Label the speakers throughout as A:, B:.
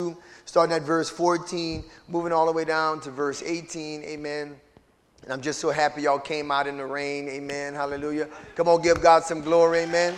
A: starting at verse 14, moving all the way down to verse 18, amen. And I'm just so happy y'all came out in the rain, amen, hallelujah. Come on, give God some glory, amen.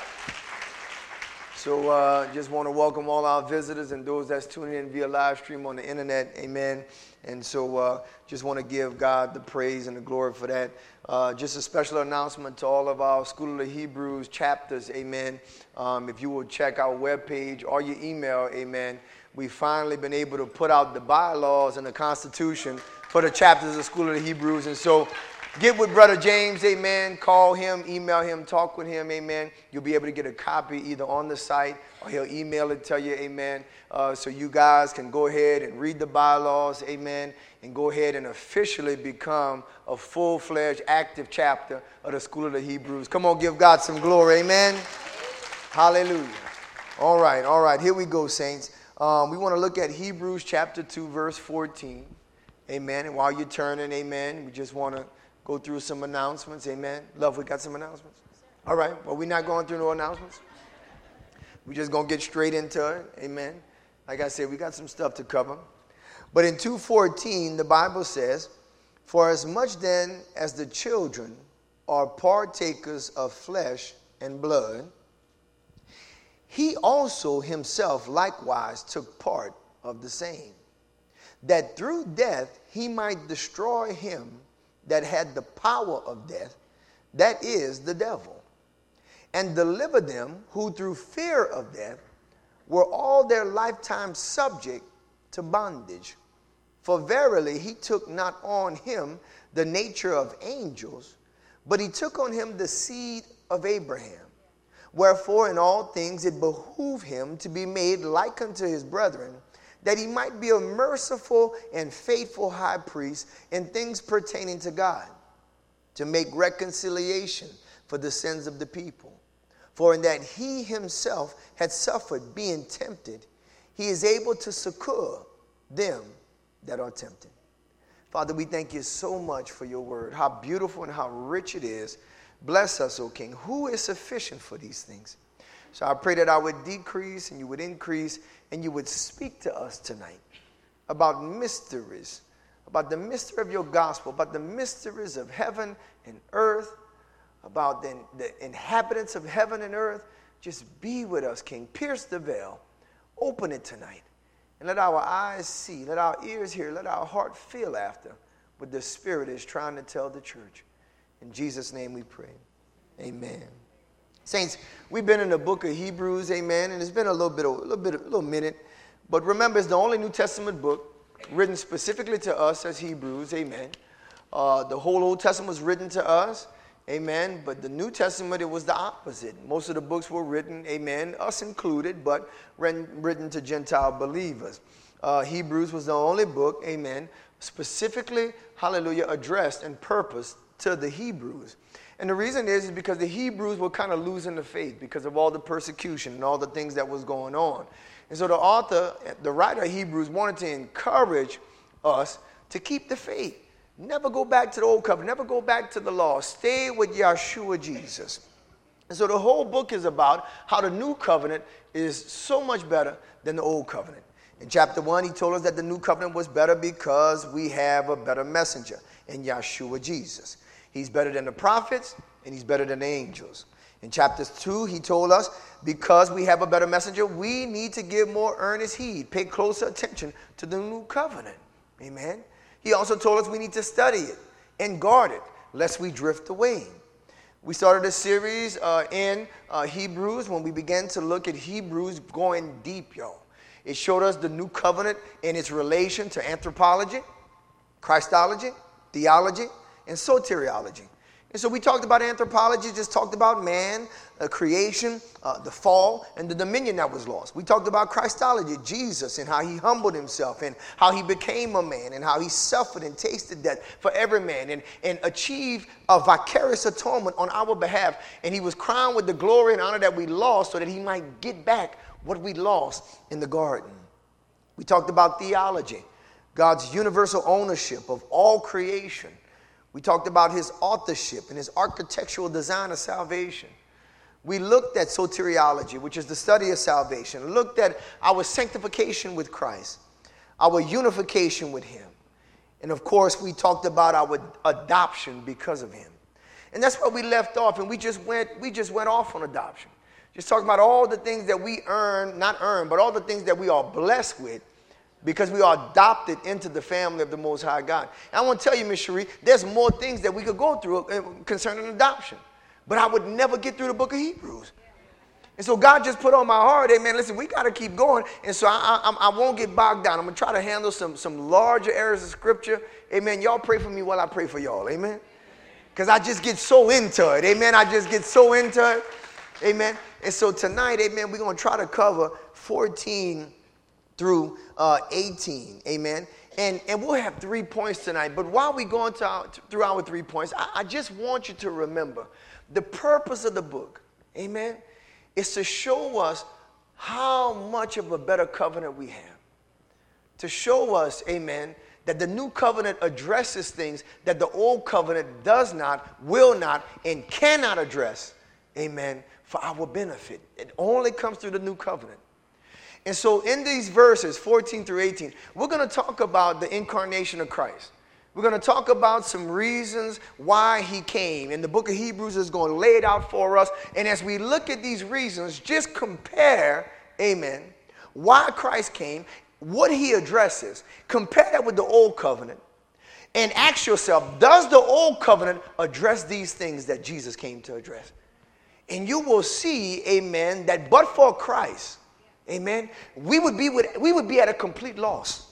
A: So just want to welcome all our visitors and those that's tuning in via live stream on the internet, amen. And so just want to give God the praise and the glory for that. Just a special announcement to all of our School of the Hebrews chapters, amen. If you will check our webpage or your email, amen. We've finally been able to put out the bylaws and the Constitution for the chapters of School of the Hebrews. And so get with Brother James, amen. Call him, email him, talk with him, amen. You'll be able to get a copy either on the site or he'll email it to you, amen. So you guys can go ahead and read the bylaws, amen, and go ahead and officially become a full-fledged active chapter of the School of the Hebrews. Come on, give God some glory, amen. Hallelujah. All right, here we go, saints. We want to look at Hebrews chapter 2, verse 14, amen. And while you're turning, amen, we just want to go through some announcements, amen. Love, we got some announcements? All right, well, we're not going through no announcements. We're just going to get straight into it, amen. Like I said, we got some stuff to cover. But in 2:14, the Bible says, "For as much then as the children are partakers of flesh and blood, he also himself likewise took part of the same, that through death he might destroy him that had the power of death, that is, the devil, and deliver them who through fear of death were all their lifetime subject to bondage. For verily he took not on him the nature of angels, but he took on him the seed of Abraham. Wherefore in all things it behooved him to be made like unto his brethren, that he might be a merciful and faithful high priest in things pertaining to God, to make reconciliation for the sins of the people. For in that he himself had suffered being tempted, he is able to succor them that are tempted." Father, we thank you so much for your word, how beautiful and how rich it is. Bless us, O King, who is sufficient for these things. So I pray that I would decrease and you would increase, and you would speak to us tonight about mysteries, about the mystery of your gospel, about the mysteries of heaven and earth, about the inhabitants of heaven and earth. Just be with us, King. Pierce the veil. Open it tonight. And let our eyes see, let our ears hear, let our heart feel after what the Spirit is trying to tell the church. In Jesus' name we pray. Amen. Saints, we've been in the book of Hebrews, amen, and it's been a little minute. But remember, it's the only New Testament book written specifically to us as Hebrews, amen. The whole Old Testament was written to us, amen. But the New Testament, it was the opposite. Most of the books were written, amen, us included, but written to Gentile believers. Hebrews was the only book, amen, specifically, hallelujah, addressed and purposed to the Hebrews. And the reason is because the Hebrews were kind of losing the faith because of all the persecution and all the things that was going on. And so the writer of Hebrews wanted to encourage us to keep the faith. Never go back to the old covenant. Never go back to the law. Stay with Yeshua Jesus. And so the whole book is about how the new covenant is so much better than the old covenant. In chapter 1, he told us that the new covenant was better because we have a better messenger in Yeshua Jesus. He's better than the prophets, and he's better than the angels. In chapter 2, he told us because we have a better messenger, we need to give more earnest heed, pay closer attention to the new covenant. Amen. He also told us we need to study it and guard it, lest we drift away. We started a series in Hebrews when we began to look at Hebrews going deep, y'all. It showed us the new covenant in its relation to anthropology, Christology, theology, and soteriology. And so we talked about anthropology, just talked about man, creation, the fall, and the dominion that was lost. We talked about Christology, Jesus, and how he humbled himself, and how he became a man, and how he suffered and tasted death for every man, and achieved a vicarious atonement on our behalf. And he was crowned with the glory and honor that we lost so that he might get back what we lost in the garden. We talked about theology, God's universal ownership of all creation. We talked about his authorship and his architectural design of salvation. We looked at soteriology, which is the study of salvation. Looked at our sanctification with Christ, our unification with him. And of course, we talked about our adoption because of him. And that's where we left off, and we just went off on adoption. Just talking about all the things that we but all the things that we are blessed with because we are adopted into the family of the Most High God. And I want to tell you, Ms. Cherie, there's more things that we could go through concerning adoption. But I would never get through the book of Hebrews. And so God just put on my heart, amen, listen, we got to keep going. And so I won't get bogged down. I'm going to try to handle some larger areas of scripture. Amen. Y'all pray for me while I pray for y'all. Amen. Because I just get so into it. Amen. I just get so into it. Amen. And so tonight, amen, we're going to try to cover 14 through 18. Amen. And we'll have 3 points tonight. But while we go through our 3 points, I just want you to remember the purpose of the book, amen, is to show us how much of a better covenant we have. To show us, amen, that the new covenant addresses things that the old covenant does not, will not, and cannot address, amen, for our benefit. It only comes through the new covenant. And so in these verses, 14 through 18, we're going to talk about the incarnation of Christ. We're going to talk about some reasons why he came. And the book of Hebrews is going to lay it out for us. And as we look at these reasons, just compare, amen, why Christ came, what he addresses. Compare that with the old covenant. And ask yourself, does the old covenant address these things that Jesus came to address? And you will see, amen, that but for Christ, amen, we would be at a complete loss.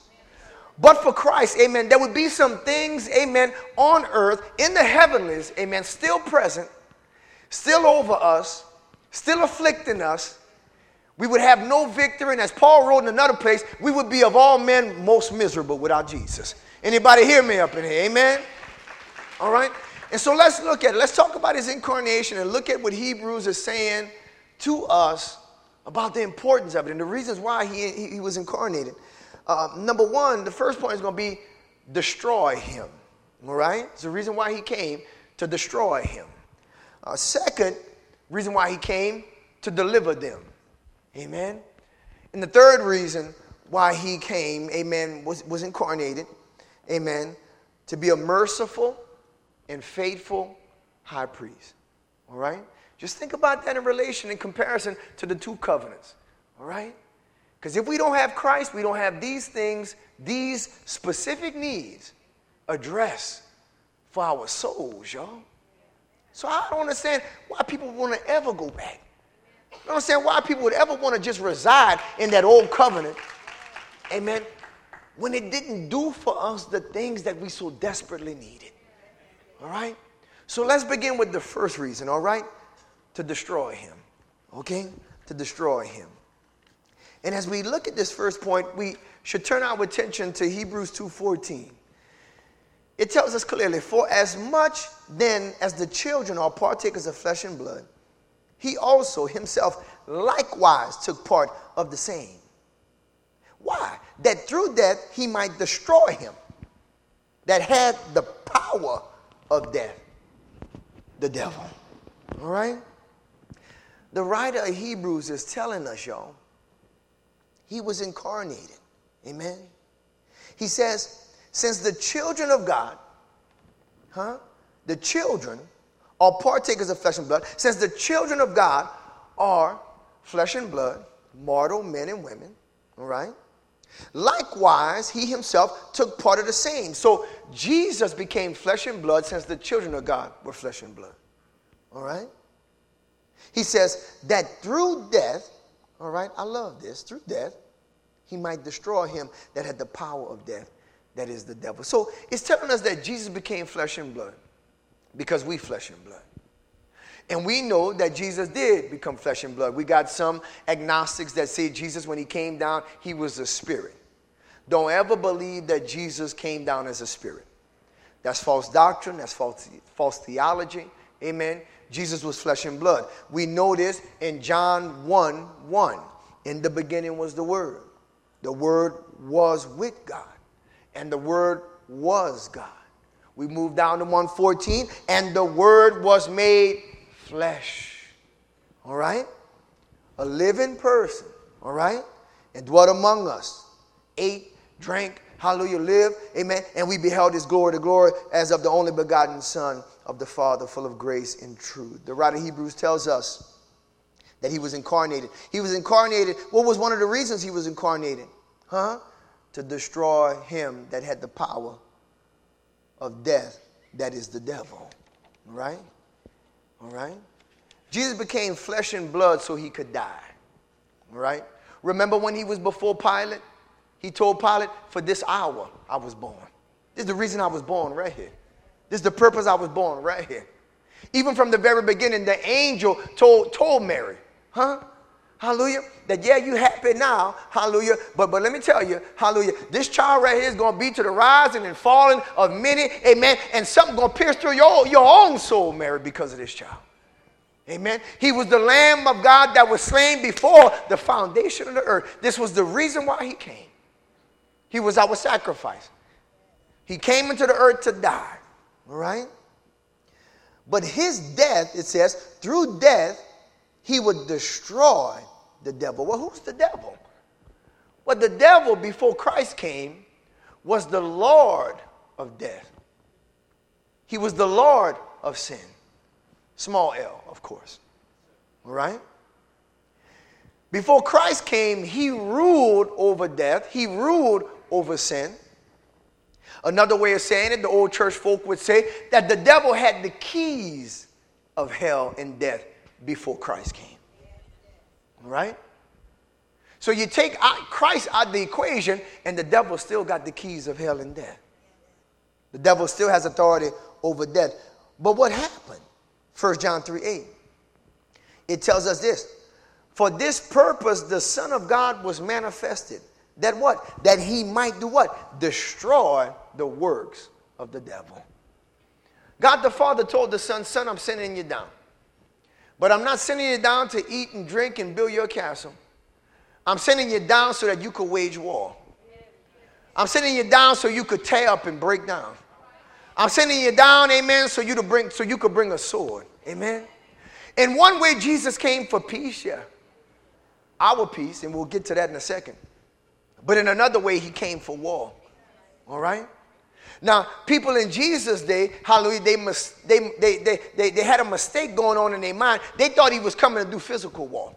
A: But for Christ, amen, there would be some things, amen, on earth, in the heavenlies, amen, still present, still over us, still afflicting us. We would have no victory. And as Paul wrote in another place, we would be of all men most miserable without Jesus. Anybody hear me up in here? Amen? All right? And so let's look at it. Let's talk about his incarnation and look at what Hebrews is saying to us about the importance of it and the reasons why he was incarnated. Number one, the first point is going to be destroy him. All right? It's the reason why he came, to destroy him. Second, reason why he came, to deliver them. Amen? And the third reason why he came, amen, was incarnated, amen, to be a merciful and faithful high priest. All right? Just think about that in comparison to the two covenants. All right? Because if we don't have Christ, we don't have these things, these specific needs addressed for our souls, y'all. So I don't understand why people want to ever go back. I don't understand why people would ever want to just reside in that old covenant, amen, when it didn't do for us the things that we so desperately needed. All right? So let's begin with the first reason, all right? To destroy him, okay? To destroy him. And as we look at this first point, we should turn our attention to Hebrews 2:14. It tells us clearly, for as much then as the children are partakers of flesh and blood, he also himself likewise took part of the same. Why? That through death he might destroy him that had the power of death, the devil. All right? The writer of Hebrews is telling us, y'all, he was incarnated. Amen? He says, since the children of God, the children are partakers of flesh and blood, since the children of God are flesh and blood, mortal men and women, all right? Likewise, he himself took part of the same. So Jesus became flesh and blood since the children of God were flesh and blood, all right? He says that through death, all right, I love this, through death, he might destroy him that had the power of death, that is the devil. So it's telling us that Jesus became flesh and blood because we flesh and blood. And we know that Jesus did become flesh and blood. We got some agnostics that say Jesus, when he came down, he was a spirit. Don't ever believe that Jesus came down as a spirit. That's false doctrine. That's false theology. Amen. Jesus was flesh and blood. We know this in John 1:1. In the beginning was the Word. The Word was with God. And the Word was God. We move down to 1:14. And the Word was made flesh. all right, a living person, all right, and dwelt among us, ate, drank, hallelujah, lived, amen, and we beheld his glory to glory as of the only begotten Son of the Father, full of grace and truth. The writer of Hebrews tells us that he was incarnated. He was incarnated. What was one of the reasons he was incarnated? To destroy him that had the power of death, that is the devil. All right? All right? Jesus became flesh and blood so he could die. All right? Remember when he was before Pilate? He told Pilate, for this hour I was born. This is the reason I was born right here. This is the purpose I was born right here. Even from the very beginning, the angel told Mary, hallelujah, that yeah, you happy now, hallelujah, but let me tell you, hallelujah, this child right here is going to be to the rising and falling of many, amen, and something going to pierce through your own soul, Mary, because of this child. Amen. He was the Lamb of God that was slain before the foundation of the earth. This was the reason why he came. He was our sacrifice. He came into the earth to die. All right? But his death, it says, through death, he would destroy the devil. Well, who's the devil? Well, the devil, before Christ came, was the Lord of death. He was the Lord of sin. Small L, of course. All right? Before Christ came, he ruled over death. He ruled over sin. Another way of saying it, the old church folk would say that the devil had the keys of hell and death before Christ came. All right? So you take Christ out of the equation, and the devil still got the keys of hell and death. The devil still has authority over death. But what happened? 1 John 3:8. It tells us this. For this purpose the Son of God was manifested. That what? That he might do what? Destroy the works of the devil. God the Father told the Son, Son, I'm sending you down. But I'm not sending you down to eat and drink and build your castle. I'm sending you down so that you could wage war. I'm sending you down so you could tear up and break down. I'm sending you down, amen, so you could bring a sword. Amen. In one way, Jesus came for peace, yeah. Our peace, and we'll get to that in a second. But in another way, he came for war. All right? Now, people in Jesus' day, hallelujah, they had a mistake going on in their mind. They thought he was coming to do physical war.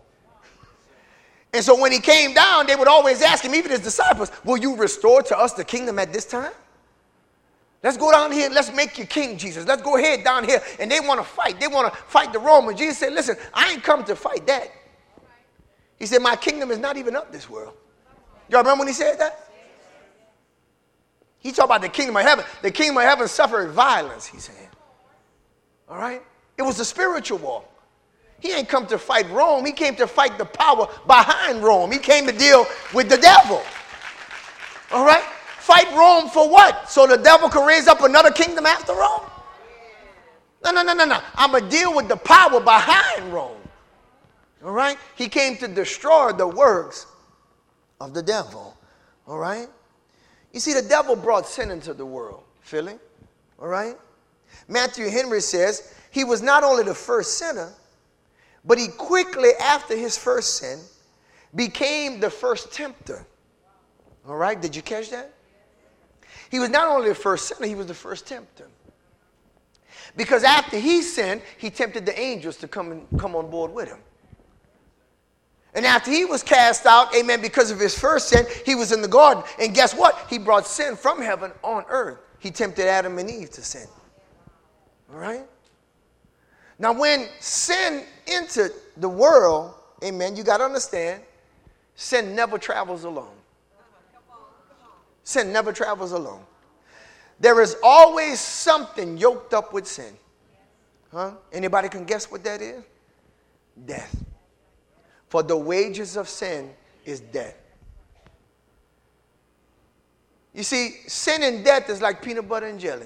A: And so when he came down, they would always ask him, even his disciples, will you restore to us the kingdom at this time? Let's go down here and let's make you king, Jesus. Let's go ahead down here. And they want to fight. They want to fight the Romans. Jesus said, listen, I ain't come to fight that. He said, my kingdom is not even of this world. Y'all remember when he said that? He talked about the kingdom of heaven. The kingdom of heaven suffered violence, he said. All right? It was a spiritual war. He ain't come to fight Rome. He came to fight the power behind Rome. He came to deal with the devil. All right? Fight Rome for what? So the devil can raise up another kingdom after Rome? No. I'm going to deal with the power behind Rome. All right? He came to destroy the works of the devil. All right? You see, the devil brought sin into the world. Philly? All right? Matthew Henry says he was not only the first sinner, but he quickly, after his first sin, became the first tempter. All right? Did you catch that? He was not only the first sinner, he was the first tempter. Because after he sinned, he tempted the angels to come on board with him. And after he was cast out, amen, because of his first sin, he was in the garden. And guess what? He brought sin from heaven on earth. He tempted Adam and Eve to sin. All right? Now, when sin entered the world, amen, you got to understand, sin never travels alone. Sin never travels alone. There is always something yoked up with sin. Anybody can guess what that is? Death. For the wages of sin is death. You see, sin and death is like peanut butter and jelly.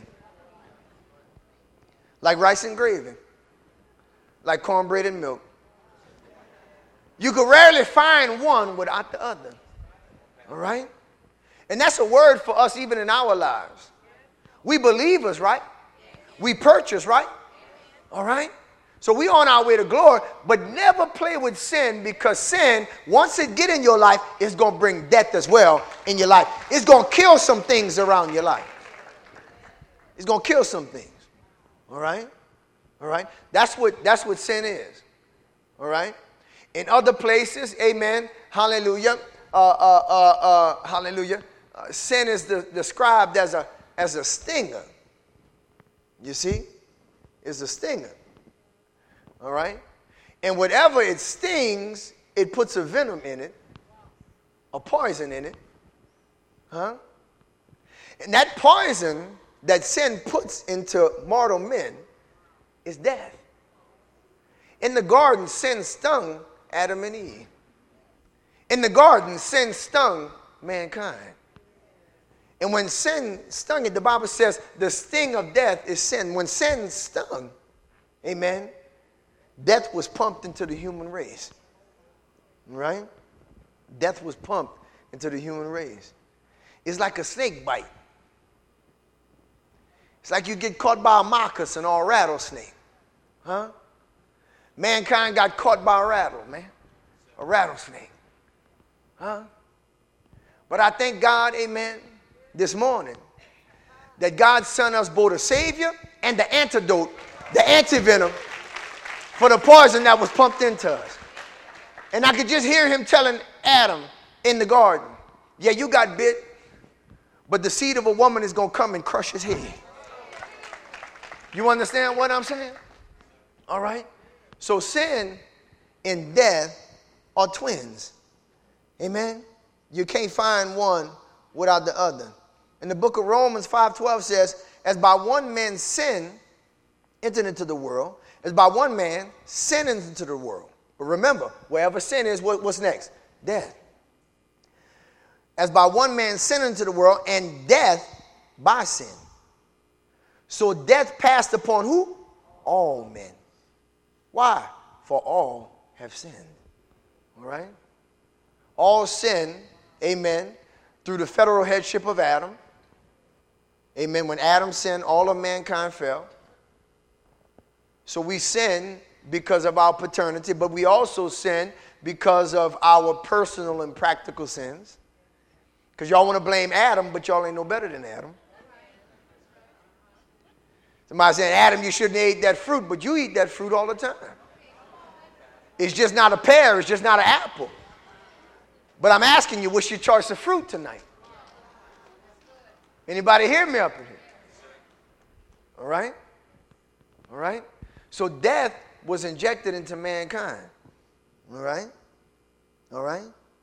A: Like rice and gravy. Like cornbread and milk. You could rarely find one without the other. All right? And that's a word for us even in our lives. We believers, right? We purchase, right? All right? So we on our way to glory, but never play with sin, because sin, once it get in your life, it's going to bring death as well in your life. It's going to kill some things around your life. It's going to kill some things. All right? All right? That's what sin is. All right? In other places, amen, hallelujah, hallelujah, sin is described as a stinger. You see? It's a stinger. All right? And whatever it stings, it puts a venom in it, a poison in it. Huh? And that poison that sin puts into mortal men is death. In the garden, sin stung Adam and Eve. In the garden, sin stung mankind. And when sin stung it, the Bible says the sting of death is sin. When sin stung, amen, death was pumped into the human race. Right? Death was pumped into the human race. It's like a snake bite. It's like you get caught by a moccasin or a rattlesnake. Huh? Mankind got caught by a rattlesnake. Huh? But I thank God, amen, this morning, that God sent us both a Savior and the antidote, the antivenom for the poison that was pumped into us. And I could just hear him telling Adam in the garden, yeah, you got bit, but the seed of a woman is going to come and crush his head. You understand what I'm saying? All right? So sin and death are twins. Amen? You can't find one without the other. In the book of Romans 5:12 says, as by one man sin entered into the world, as by one man sin entered into the world. But remember, wherever sin is, what's next? Death. As by one man sin into the world, and death by sin. So death passed upon who? All men. Why? For all have sinned. All right? All sin, amen, through the federal headship of Adam. Amen. When Adam sinned, all of mankind fell. So we sin because of our paternity, but we also sin because of our personal and practical sins. Because y'all want to blame Adam, but y'all ain't no better than Adam. Somebody saying, Adam, you shouldn't have ate that fruit, but you eat that fruit all the time. It's just not a pear, it's just not an apple. But I'm asking you, what's your choice of fruit tonight? Anybody hear me up in here? All right? All right? So death was injected into mankind. All right? All right?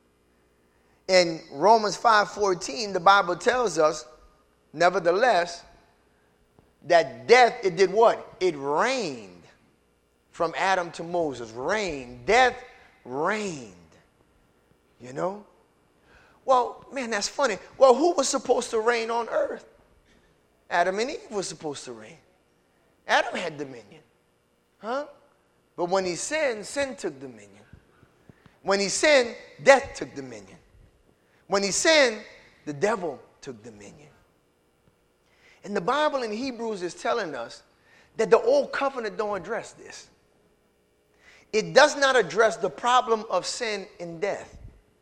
A: In Romans 5:14, the Bible tells us, nevertheless, that death, it did what? It reigned from Adam to Moses. Reigned. Death reigned. You know? Well, man, that's funny. Well, who was supposed to reign on earth? Adam and Eve was supposed to reign. Adam had dominion. Huh? But when he sinned, sin took dominion. When he sinned, death took dominion. When he sinned, the devil took dominion. And the Bible in Hebrews is telling us that the old covenant don't address this. It does not address the problem of sin and death.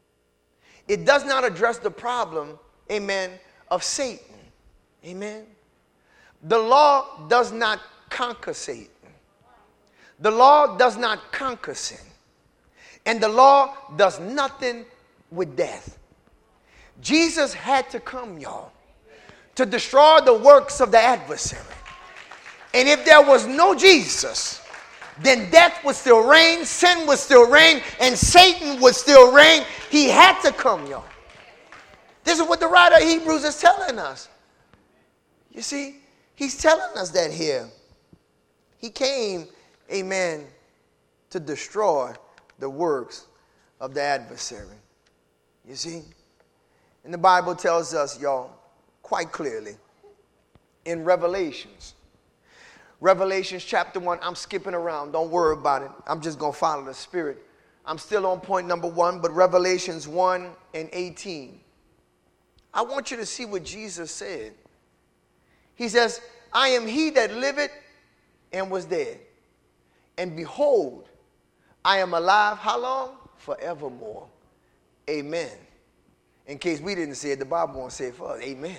A: It does not address the problem, amen, of Satan. Amen. The law does not conquer Satan. The law does not conquer sin. And the law does nothing with death. Jesus had to come, y'all, to destroy the works of the adversary. And if there was no Jesus, then death would still reign, sin would still reign, and Satan would still reign. He had to come, y'all. This is what the writer of Hebrews is telling us. You see, he's telling us that here. He came, amen, to destroy the works of the adversary. You see? And the Bible tells us, y'all, quite clearly in Revelations chapter 1. I'm skipping around. Don't worry about it. I'm just going to follow the Spirit. I'm still on point number 1, but Revelations 1:18. I want you to see what Jesus said. He says, I am he that liveth and was dead. And behold, I am alive, how long? Forevermore. Amen. In case we didn't say it, the Bible won't say it for us. Amen.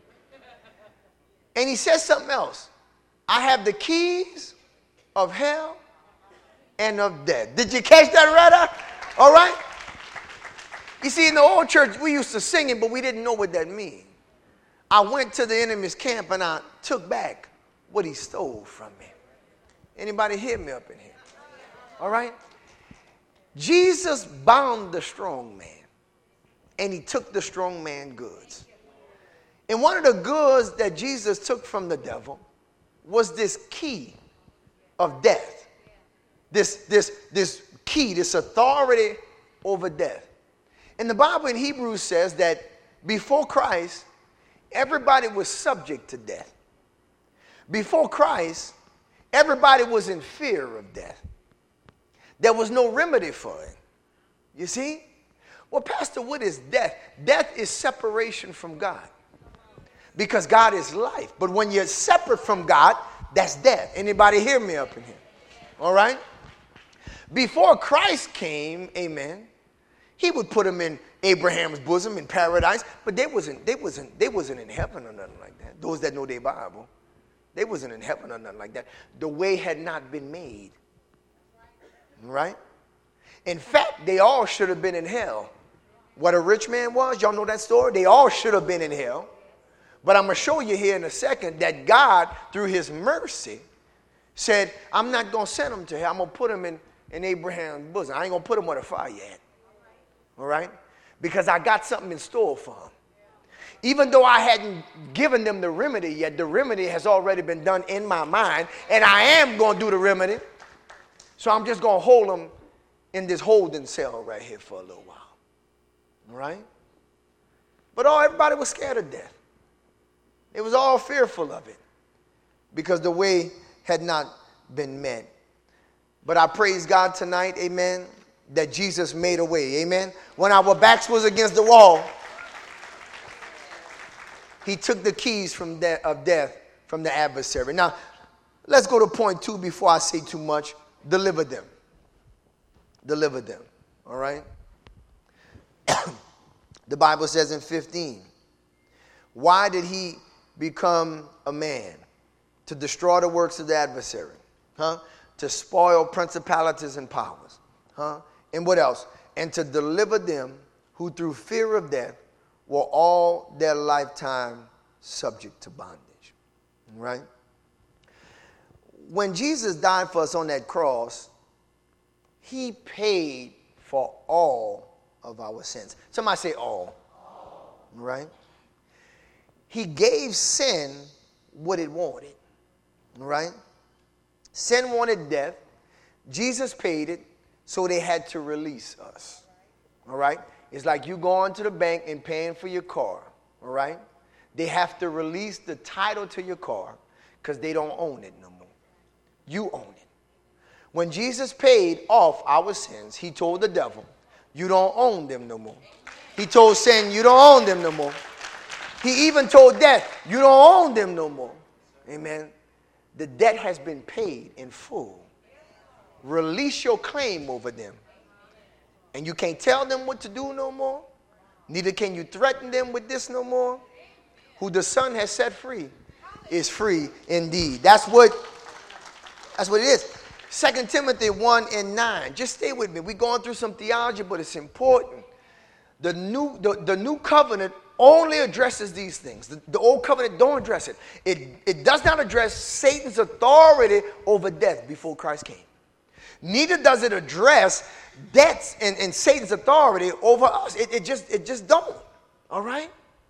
A: And he says something else. I have the keys of hell and of death. Did you catch that right? All right? You see, in the old church, we used to sing it, but we didn't know what that means. I went to the enemy's camp and I took back what he stole from me. Anybody hear me up in here? All right? Jesus bound the strong man, and he took the strong man goods. And one of the goods that Jesus took from the devil was this key of death. This key, this authority over death. And the Bible in Hebrews says that before Christ, everybody was subject to death. Before Christ, everybody was in fear of death. There was no remedy for it. You see? Well, Pastor, what is death? Death is separation from God. Because God is life. But when you're separate from God, that's death. Anybody hear me up in here? All right? Before Christ came, amen, he would put them in Abraham's bosom in paradise, but they wasn't in heaven or nothing like that. Those that know their Bible, they wasn't in heaven or nothing like that. The way had not been made. Right? In fact, they all should have been in hell. What a rich man was, y'all know that story? They all should have been in hell. But I'm going to show you here in a second that God, through his mercy, said, I'm not going to send them to hell. I'm going to put them in Abraham's bosom. I ain't going to put them where the fire yet. All right? Because I got something in store for them. Even though I hadn't given them the remedy yet, the remedy has already been done in my mind, and I am going to do the remedy. So I'm just going to hold them in this holding cell right here for a little while. All right? But everybody was scared of death. They was all fearful of it because the way had not been met. But I praise God tonight, amen, that Jesus made a way, amen. When our backs was against the wall, he took the keys of death from the adversary. Now, let's go to point 2 before I say too much. Deliver them. Deliver them. All right? The Bible says in 15, why did he become a man? To destroy the works of the adversary. To spoil principalities and powers. And what else? And to deliver them who through fear of death were all their lifetime subject to bondage. Right? When Jesus died for us on that cross, he paid for all of our sins. Somebody say all. Right? He gave sin what it wanted. Right? Sin wanted death. Jesus paid it, so they had to release us. All right? It's like you going to the bank and paying for your car. All right? They have to release the title to your car because they don't own it no more. You own it. When Jesus paid off our sins, he told the devil, you don't own them no more. He told sin, you don't own them no more. He even told death, you don't own them no more. Amen. The debt has been paid in full. Release your claim over them. And you can't tell them what to do no more. Neither can you threaten them with this no more. Who the Son has set free is free indeed. That's what it is. 2 Timothy 1:9. Just stay with me. We're going through some theology, but it's important. The new covenant only addresses these things. The old covenant don't address it. It does not address Satan's authority over death before Christ came. Neither does it address deaths and Satan's authority over us. It just don't. All right?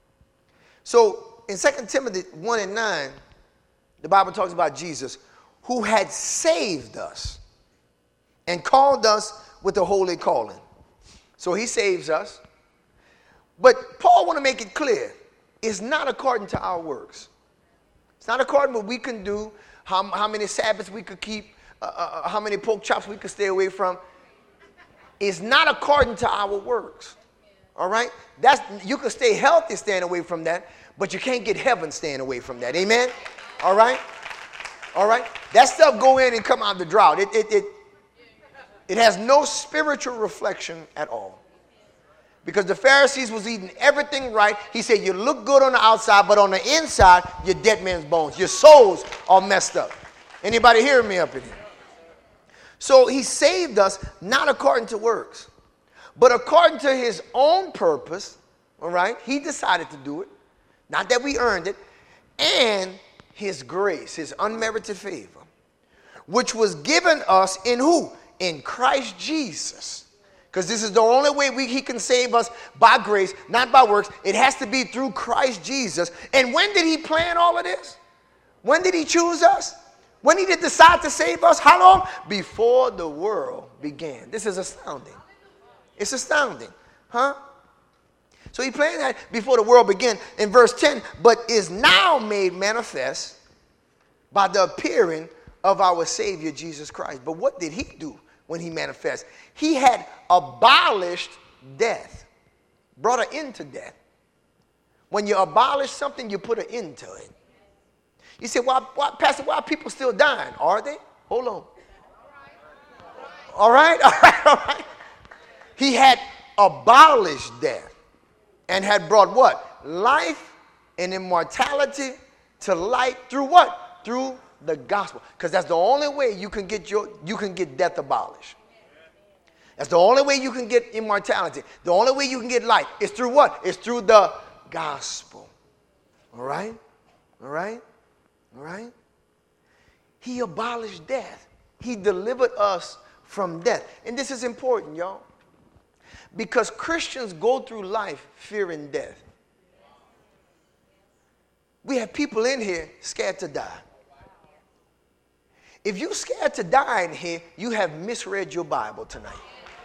A: So in 2 Timothy 1:9, the Bible talks about Jesus, who had saved us and called us with a holy calling. So he saves us. But Paul want to make it clear, it's not according to our works. It's not according to what we can do, how many Sabbaths we could keep, how many pork chops we could stay away from. It's not according to our works. All right? You can stay healthy staying away from that, but you can't get heaven staying away from that. Amen? All right? All right? That stuff go in and come out the drought. It has no spiritual reflection at all. Because the Pharisees was eating everything right. He said, you look good on the outside, but on the inside, you're dead man's bones. Your souls are messed up. Anybody hearing me up in here? So he saved us not according to works, but according to his own purpose. All right? He decided to do it. Not that we earned it. And his grace, his unmerited favor, which was given us in who? In Christ Jesus. Because this is the only way he can save us, by grace, not by works. It has to be through Christ Jesus. And when did he plan all of this? When did he choose us? When did he decide to save us? How long? Before the world began. This is astounding. It's astounding. Huh? So he planned that before the world began. In verse 10, but is now made manifest by the appearing of our Savior Jesus Christ. But what did he do when he manifests? He had abolished death, brought an end to death. When you abolish something, you put an end to it. You say, why, Pastor, why are people still dying? Are they? Hold on. All right, all right, all right. He had abolished death and had brought what? Life and immortality to light through what? Through the gospel. Because that's the only way you can get death abolished. That's the only way you can get immortality. The only way you can get life is through what? It's through the gospel. All right? All right? All right? He abolished death. He delivered us from death. And this is important, y'all. Because Christians go through life fearing death. We have people in here scared to die. If you're scared to die in here, you have misread your Bible tonight.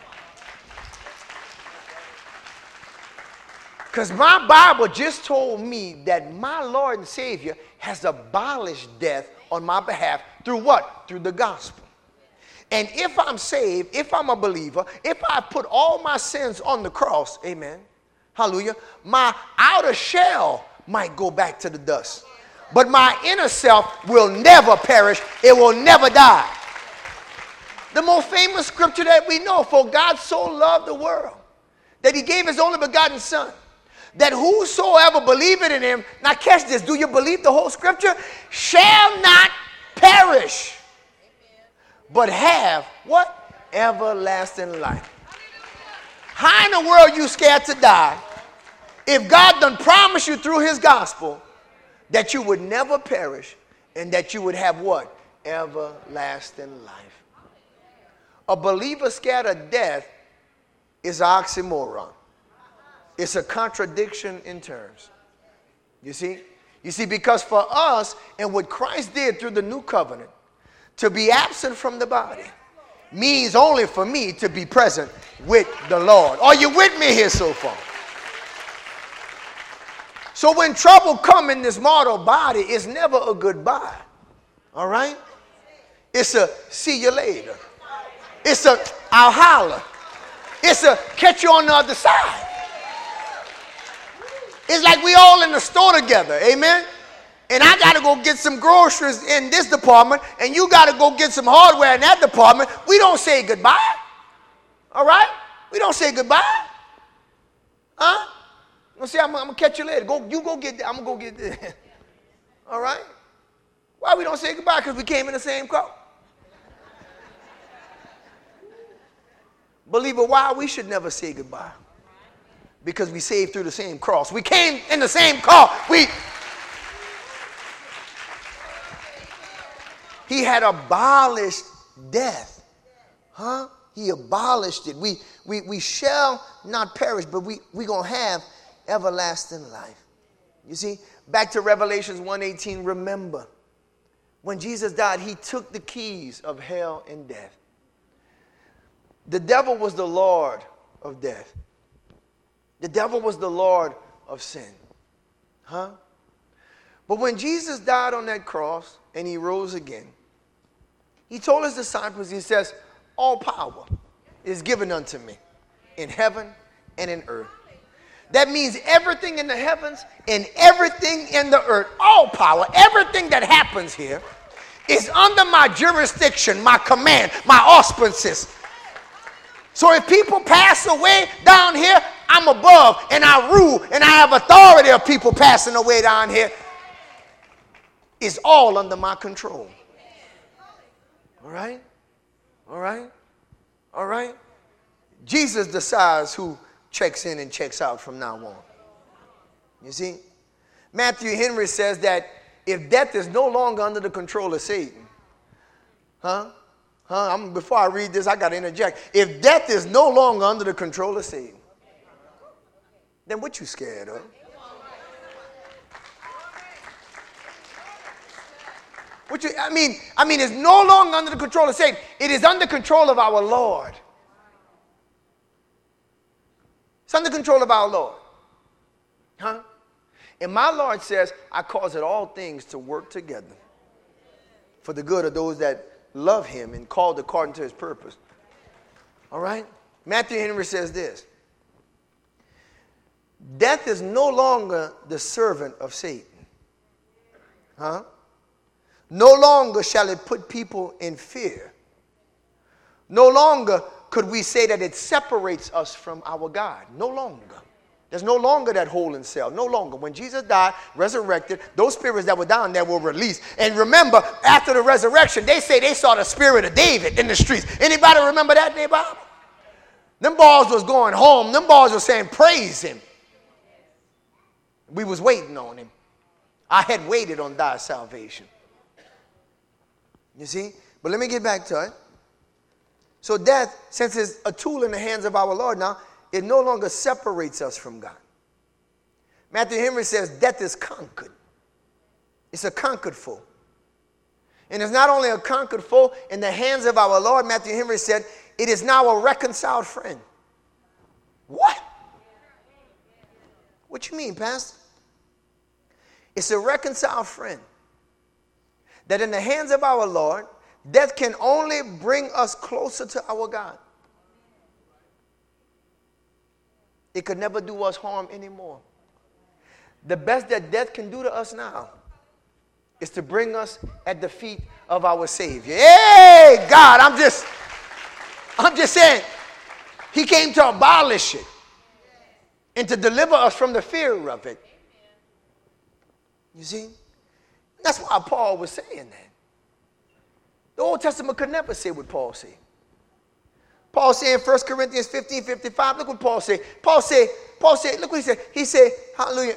A: Because my Bible just told me that my Lord and Savior has abolished death on my behalf through what? Through the gospel. And if I'm saved, if I'm a believer, if I put all my sins on the cross, amen, hallelujah, my outer shell might go back to the dust. But my inner self will never perish. It will never die. The most famous scripture that we know, for God so loved the world that he gave his only begotten son, that whosoever believeth in him, now catch this, do you believe the whole scripture? Shall not perish, but have what? Everlasting life. How in the world you scared to die if God done promised you through his gospel that you would never perish and that you would have what? Everlasting life. A believer scared of death is an oxymoron. It's a contradiction in terms. You see? You see, because for us and what Christ did through the new covenant, to be absent from the body means only for me to be present with the Lord. Are you with me here so far? So when trouble come in this mortal body, it's never a goodbye. All right? It's a see you later. It's a I'll holler. It's a catch you on the other side. It's like we all in the store together. Amen? And I got to go get some groceries in this department, and you got to go get some hardware in that department. We don't say goodbye. All right? We don't say goodbye. Huh? I'm going to say, I'm going to catch you later. You go get that. I'm going to go get that. All right? Why we don't say goodbye? Because we came in the same car. Believer, why we should never say goodbye? Because we saved through the same cross. We came in the same car. He had abolished death. Huh? He abolished it. We shall not perish, but we going to have everlasting life. You see, back to Revelations 1:18, remember, when Jesus died, he took the keys of hell and death. The devil was the Lord of death. The devil was the Lord of sin. Huh? But when Jesus died on that cross and he rose again, he told his disciples, he says, all power is given unto me in heaven and in earth. That means everything in the heavens and everything in the earth, all power, everything that happens here is under my jurisdiction, my command, my auspices. So if people pass away down here, I'm above and I rule and I have authority of people passing away down here. It's all under my control. All right? All right? All right? Jesus decides who checks in and checks out from now on. You see? Matthew Henry says that if death is no longer under the control of Satan, before I read this, I got to interject. If death is no longer under the control of Satan, then what you scared of? I mean, it's no longer under the control of Satan. It is under control of our Lord. It's under control of our Lord. And my Lord says, I cause it all things to work together for the good of those that love him and called according to his purpose. All right? Matthew Henry says this. Death is no longer the servant of Satan. No longer shall it put people in fear. No longer could we say that it separates us from our God. No longer. There's no longer that hole in cell. No longer. When Jesus died, resurrected, those spirits that were down there were released. And remember, after the resurrection, they say they saw the spirit of David in the streets. Anybody remember that in their Bible? Them boys was going home. Them boys was saying, praise him. We was waiting on him. I had waited on thy salvation. You see? But let me get back to it. So death, since it's a tool in the hands of our Lord now, it no longer separates us from God. Matthew Henry says death is conquered. It's a conquered foe. And it's not only a conquered foe in the hands of our Lord, Matthew Henry said, it is now a reconciled friend. What? What you mean, Pastor? It's a reconciled friend. That in the hands of our Lord, death can only bring us closer to our God. It could never do us harm anymore. The best that death can do to us now is to bring us at the feet of our Savior. Hey, God, I'm just saying, he came to abolish it and to deliver us from the fear of it. You see? That's why Paul was saying that. The Old Testament could never say what Paul said. Paul said in 1 Corinthians 15:55, look what Paul said. Paul said, look what he said. He said, hallelujah,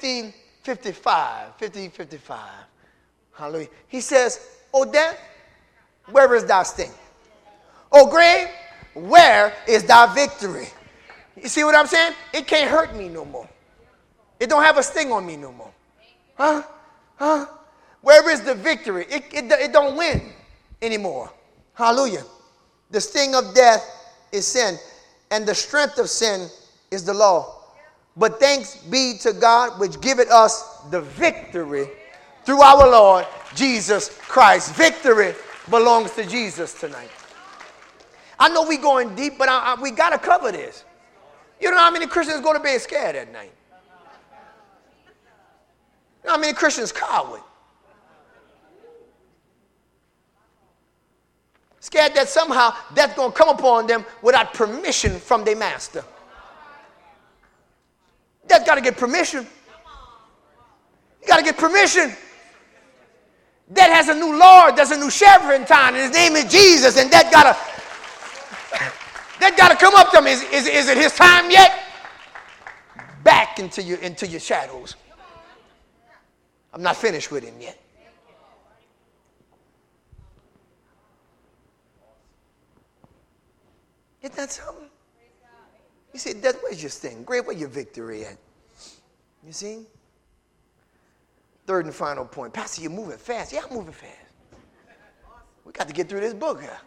A: 15:55. Hallelujah. He says, O death, where is thy sting? O grave, where is thy victory? You see what I'm saying? It can't hurt me no more. It don't have a sting on me no more. Where is the victory? It don't win anymore. Hallelujah. The sting of death is sin, and the strength of sin is the law. But thanks be to God, which giveth us the victory through our Lord Jesus Christ. Victory belongs to Jesus tonight. I know we're going deep, but we got to cover this. You know how many Christians go to bed scared at night? You know how many Christians coward? Scared that somehow death's going to come upon them without permission from their master. Death got to get permission. You got to get permission. Death has a new Lord. There's a new shepherd in town, and his name is Jesus. And death got to come up to him. Is it his time yet? Back into your shadows. I'm not finished with him yet. Isn't that something? You say, Death, where's your sting? Grave, where your victory at? You see? Third and final point. Pastor, you're moving fast. Yeah, I'm moving fast. We got to get through this book here.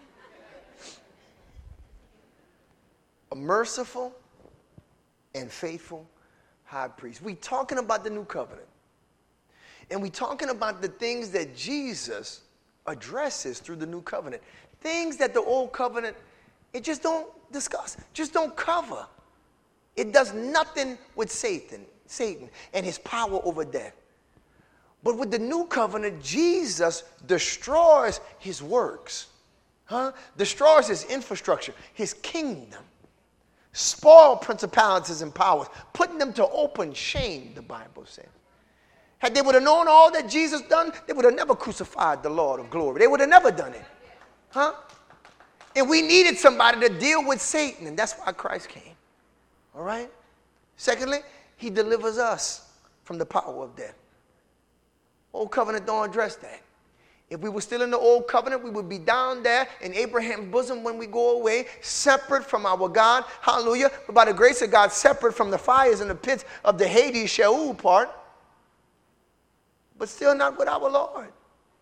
A: A merciful and faithful high priest. We're talking about the new covenant. And we're talking about the things that Jesus addresses through the new covenant. Things that the old covenant, it just don't discuss, just don't cover. It does nothing with Satan and his power over death. But with the new covenant, Jesus destroys his works. Destroys his infrastructure, his kingdom. Spoil principalities and powers, putting them to open shame, the Bible says. Had they would have known all that Jesus done, they would have never crucified the Lord of glory. They would have never done it. And we needed somebody to deal with Satan, and that's why Christ came. All right? Secondly, he delivers us from the power of death. Old covenant don't address that. If we were still in the old covenant, we would be down there in Abraham's bosom when we go away, separate from our God. Hallelujah. But by the grace of God, separate from the fires and the pits of the Hades, Sheol part. But still not with our Lord.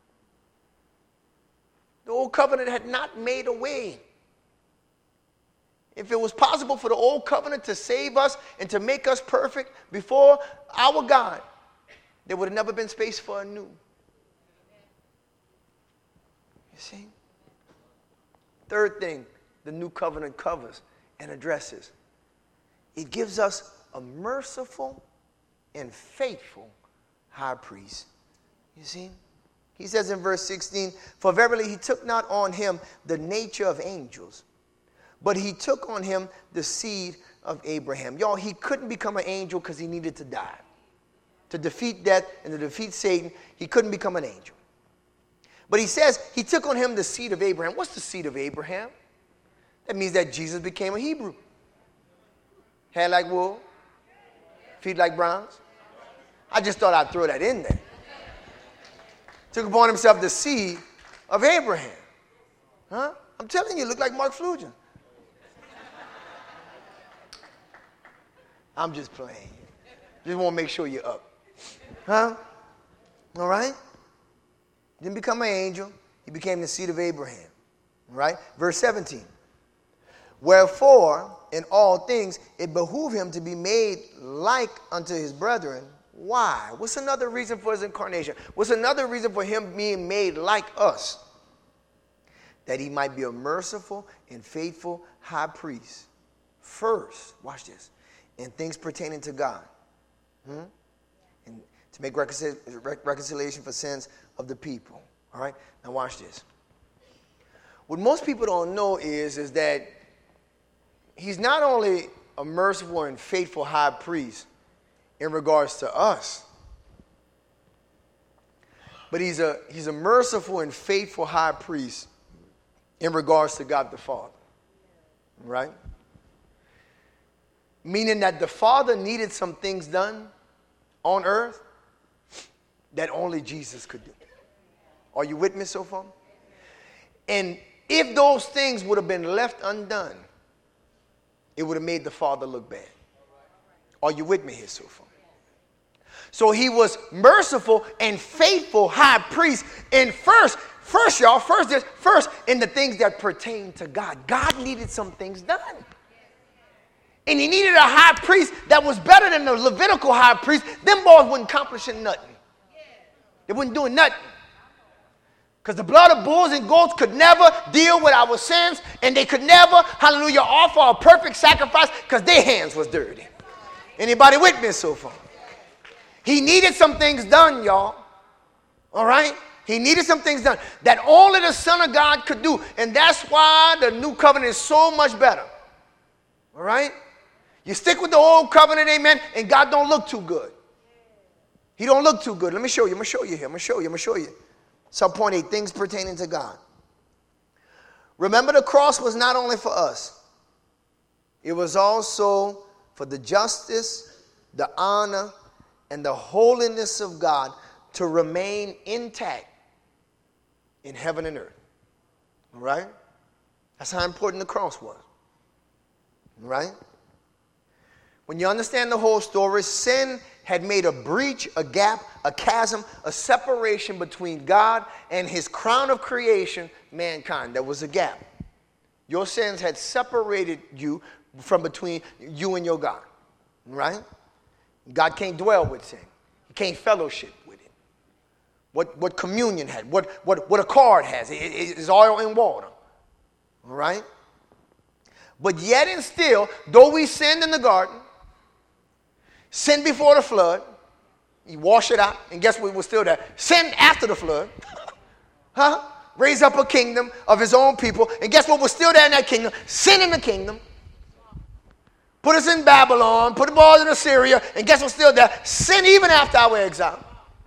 A: The old covenant had not made a way. If it was possible for the old covenant to save us and to make us perfect before our God, there would have never been space for a new. You see? Third thing the new covenant covers and addresses. It gives us a merciful and faithful high priest. You see? He says in verse 16, for verily he took not on him the nature of angels, but he took on him the seed of Abraham. Y'all, he couldn't become an angel because he needed to die. To defeat death and to defeat Satan, he couldn't become an angel. But he says he took on him the seed of Abraham. What's the seed of Abraham? That means that Jesus became a Hebrew. Hair like wool, feet like bronze. I just thought I'd throw that in there. Took upon himself the seed of Abraham. I'm telling you, look like Mark Flugen. I'm just playing. Just want to make sure you're up. All right? Didn't become an angel. He became the seed of Abraham. Right? Verse 17. Wherefore, in all things, it behooved him to be made like unto his brethren. Why? What's another reason for his incarnation? What's another reason for him being made like us? That he might be a merciful and faithful high priest. First, watch this, in things pertaining to God. And to make reconciliation for sins of the people. All right? Now watch this. What most people don't know is that he's not only a merciful and faithful high priest in regards to us, but he's a merciful and faithful high priest in regards to God the Father. Right? Meaning that the Father needed some things done on earth that only Jesus could do. Are you with me so far? And if those things would have been left undone, it would have made the Father look bad. Are you with me here so far? So he was merciful and faithful high priest. And first in the things that pertain to God. God needed some things done. And he needed a high priest that was better than the Levitical high priest. Them boys wasn't accomplishing nothing. They wasn't doing nothing. Because the blood of bulls and goats could never deal with our sins. And they could never, hallelujah, offer a perfect sacrifice because their hands was dirty. Anybody with me so far? He needed some things done, y'all. All right? He needed some things done that only the Son of God could do. And that's why the new covenant is so much better. All right? You stick with the old covenant, amen, and God don't look too good. He don't look too good. Let me show you. I'm going to show you here. I'm going to show you. So point 8, things pertaining to God. Remember, the cross was not only for us. It was also for the justice, the honor, and the holiness of God to remain intact in heaven and earth. All right? That's how important the cross was. All right? When you understand the whole story, sin had made a breach, a gap, a chasm, a separation between God and his crown of creation, mankind. There was a gap. Your sins had separated you from between you and your God. Right? God can't dwell with sin. He can't fellowship with it. What communion had, what a card has, it is oil and water. All right? But yet and still, though we sinned in the garden, sinned before the flood, He washed it out, and guess what was still there? Sin after the flood. Huh? Raised up a kingdom of his own people, and guess what was still there in that kingdom? Sin in the kingdom. Put us in Babylon, put the balls in Assyria, and guess what's still there? Sin even after our exile.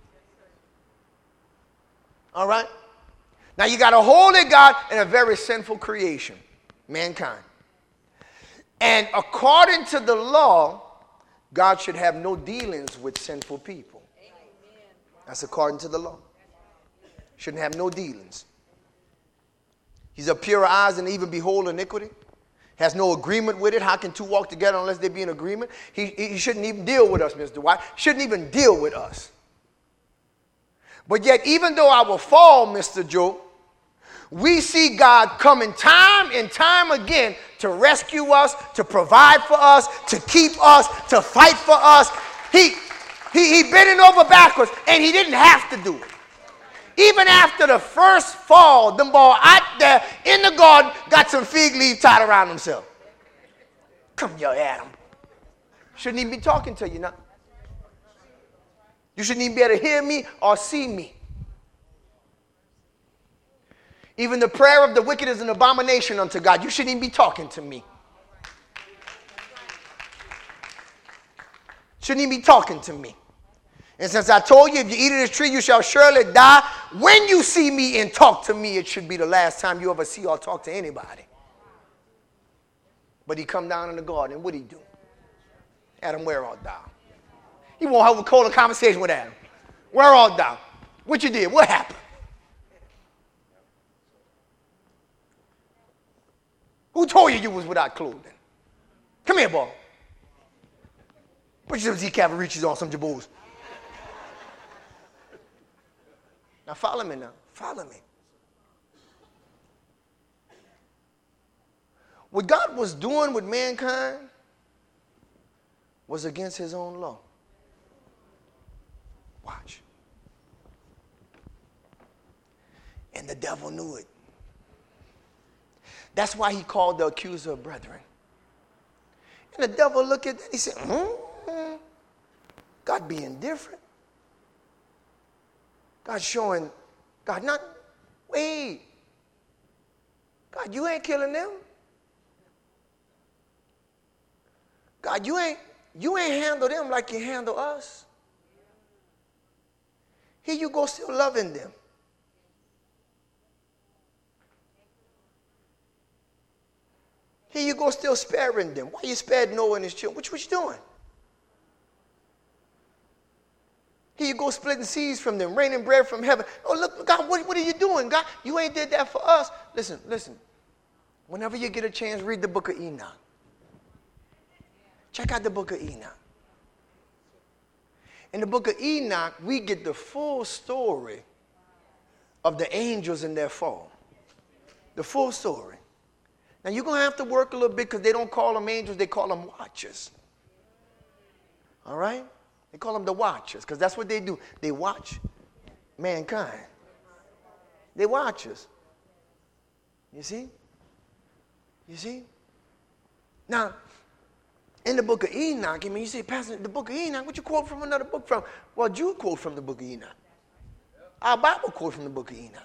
A: All right? Now you got a holy God and a very sinful creation, mankind. And according to the law, God should have no dealings with sinful people. That's according to the law. Shouldn't have no dealings. He's of pure eyes and even behold iniquity. Has no agreement with it. How can two walk together unless they be in agreement? He shouldn't even deal with us, Mr. White. Shouldn't even deal with us. But yet, even though I will fall, Mr. Joe, we see God coming time and time again to rescue us, to provide for us, to keep us, to fight for us. He bending over backwards, and he didn't have to do it. Even after the first fall, them boy out there in the garden got some fig leaves tied around himself. Come here, Adam. Shouldn't even be talking to you now. You shouldn't even be able to hear me or see me. Even the prayer of the wicked is an abomination unto God. You shouldn't even be talking to me. Shouldn't even be talking to me. And since I told you, if you eat of this tree, you shall surely die. When you see me and talk to me, it should be the last time you ever see or talk to anybody. But he come down in the garden, and what did he do? Adam, where art thou? He won't have a cold conversation with Adam. Where art thou? What you did? What happened? Who told you you was without clothing? Come here, boy. Put your Z Cavaliers on, some jaboos. Now follow me now. Follow me. What God was doing with mankind was against his own law. Watch. And the devil knew it. That's why he called the accuser of brethren. And the devil looked at that. He said, God being different. God showing, God not, wait. God, you ain't killing them. God, you ain't handle them like you handle us. Here you go still loving them. Here you go still sparing them. Why you spared Noah and his children? What you doing? Here you go splitting seas from them, raining bread from heaven. Oh, look, God, what are you doing? God, you ain't did that for us. Listen. Whenever you get a chance, read the book of Enoch. Check out the book of Enoch. In the book of Enoch, we get the full story of the angels and their fall. The full story. Now, you're going to have to work a little bit because they don't call them angels, they call them watchers. All right? They call them the watchers because that's what they do. They watch mankind. They watch us. You see? You see? Now, in the book of Enoch, you say, Pastor, the book of Enoch, what you quote from another book from? Well, you quote from the book of Enoch. Our Bible quote from the book of Enoch.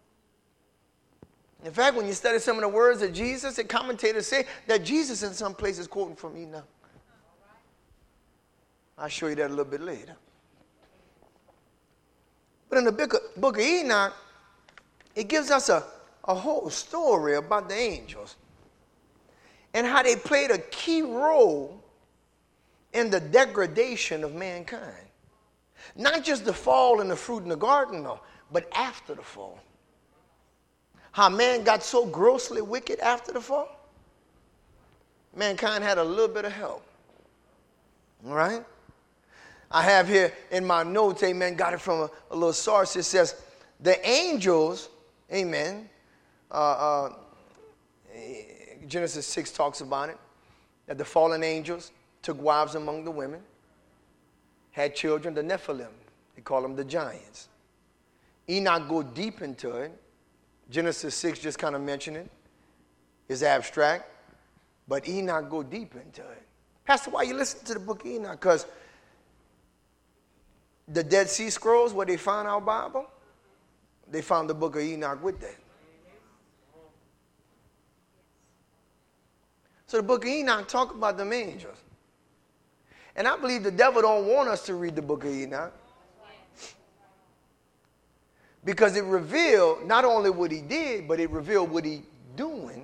A: In fact, when you study some of the words of Jesus, the commentators say that Jesus in some places quoting from Enoch. I'll show you that a little bit later. But in the book of Enoch, it gives us a whole story about the angels and how they played a key role in the degradation of mankind. Not just the fall and the fruit in the garden, no, but after the fall. How man got so grossly wicked after the fall. Mankind had a little bit of help. All right? I have here in my notes, amen, got it from a little source. It says, the angels, amen, Genesis 6 talks about it, that the fallen angels took wives among the women, had children, the Nephilim. They call them the giants. Enoch go deep into it. Genesis 6 just kind of mentioned it. It's abstract. But Enoch go deep into it. Pastor, why you listen to the book of Enoch? Because The Dead Sea Scrolls, where they found our Bible, they found the book of Enoch with that. So the book of Enoch talk about them angels. And I believe the devil don't want us to read the book of Enoch. Because it revealed not only what he did, but it revealed what he doing.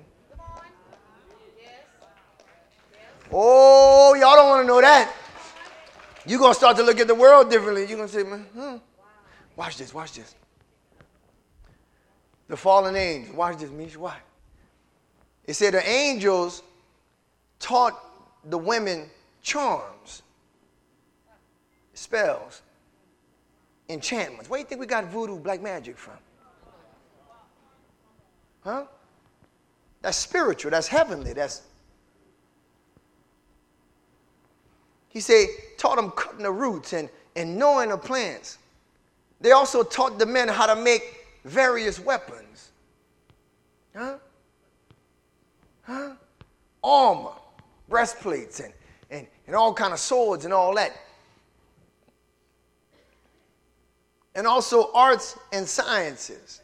A: Oh, y'all don't want to know that. You're going to start to look at the world differently. You're going to say, man, watch this, watch this. The fallen angels. Watch this, Misha. Why? It said the angels taught the women charms, spells, enchantments. Where do you think we got voodoo, black magic from? Huh? That's spiritual. That's heavenly. He said, taught them cutting the roots and knowing the plants. They also taught the men how to make various weapons. Huh? Armor, breastplates, and all kind of swords and all that. And also arts and sciences.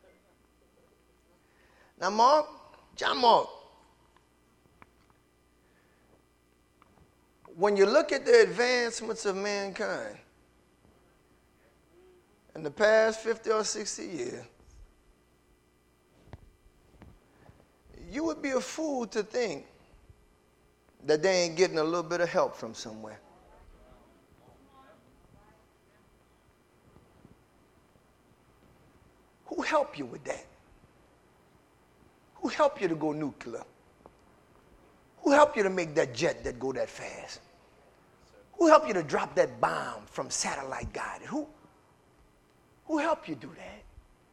A: Now, John Mark, when you look at the advancements of mankind in the past 50 or 60 years, you would be a fool to think that they ain't getting a little bit of help from somewhere. Who helped you with that? Who helped you to go nuclear? Who helped you to make that jet that go that fast? Who helped you to drop that bomb from satellite guided? Who helped you do that?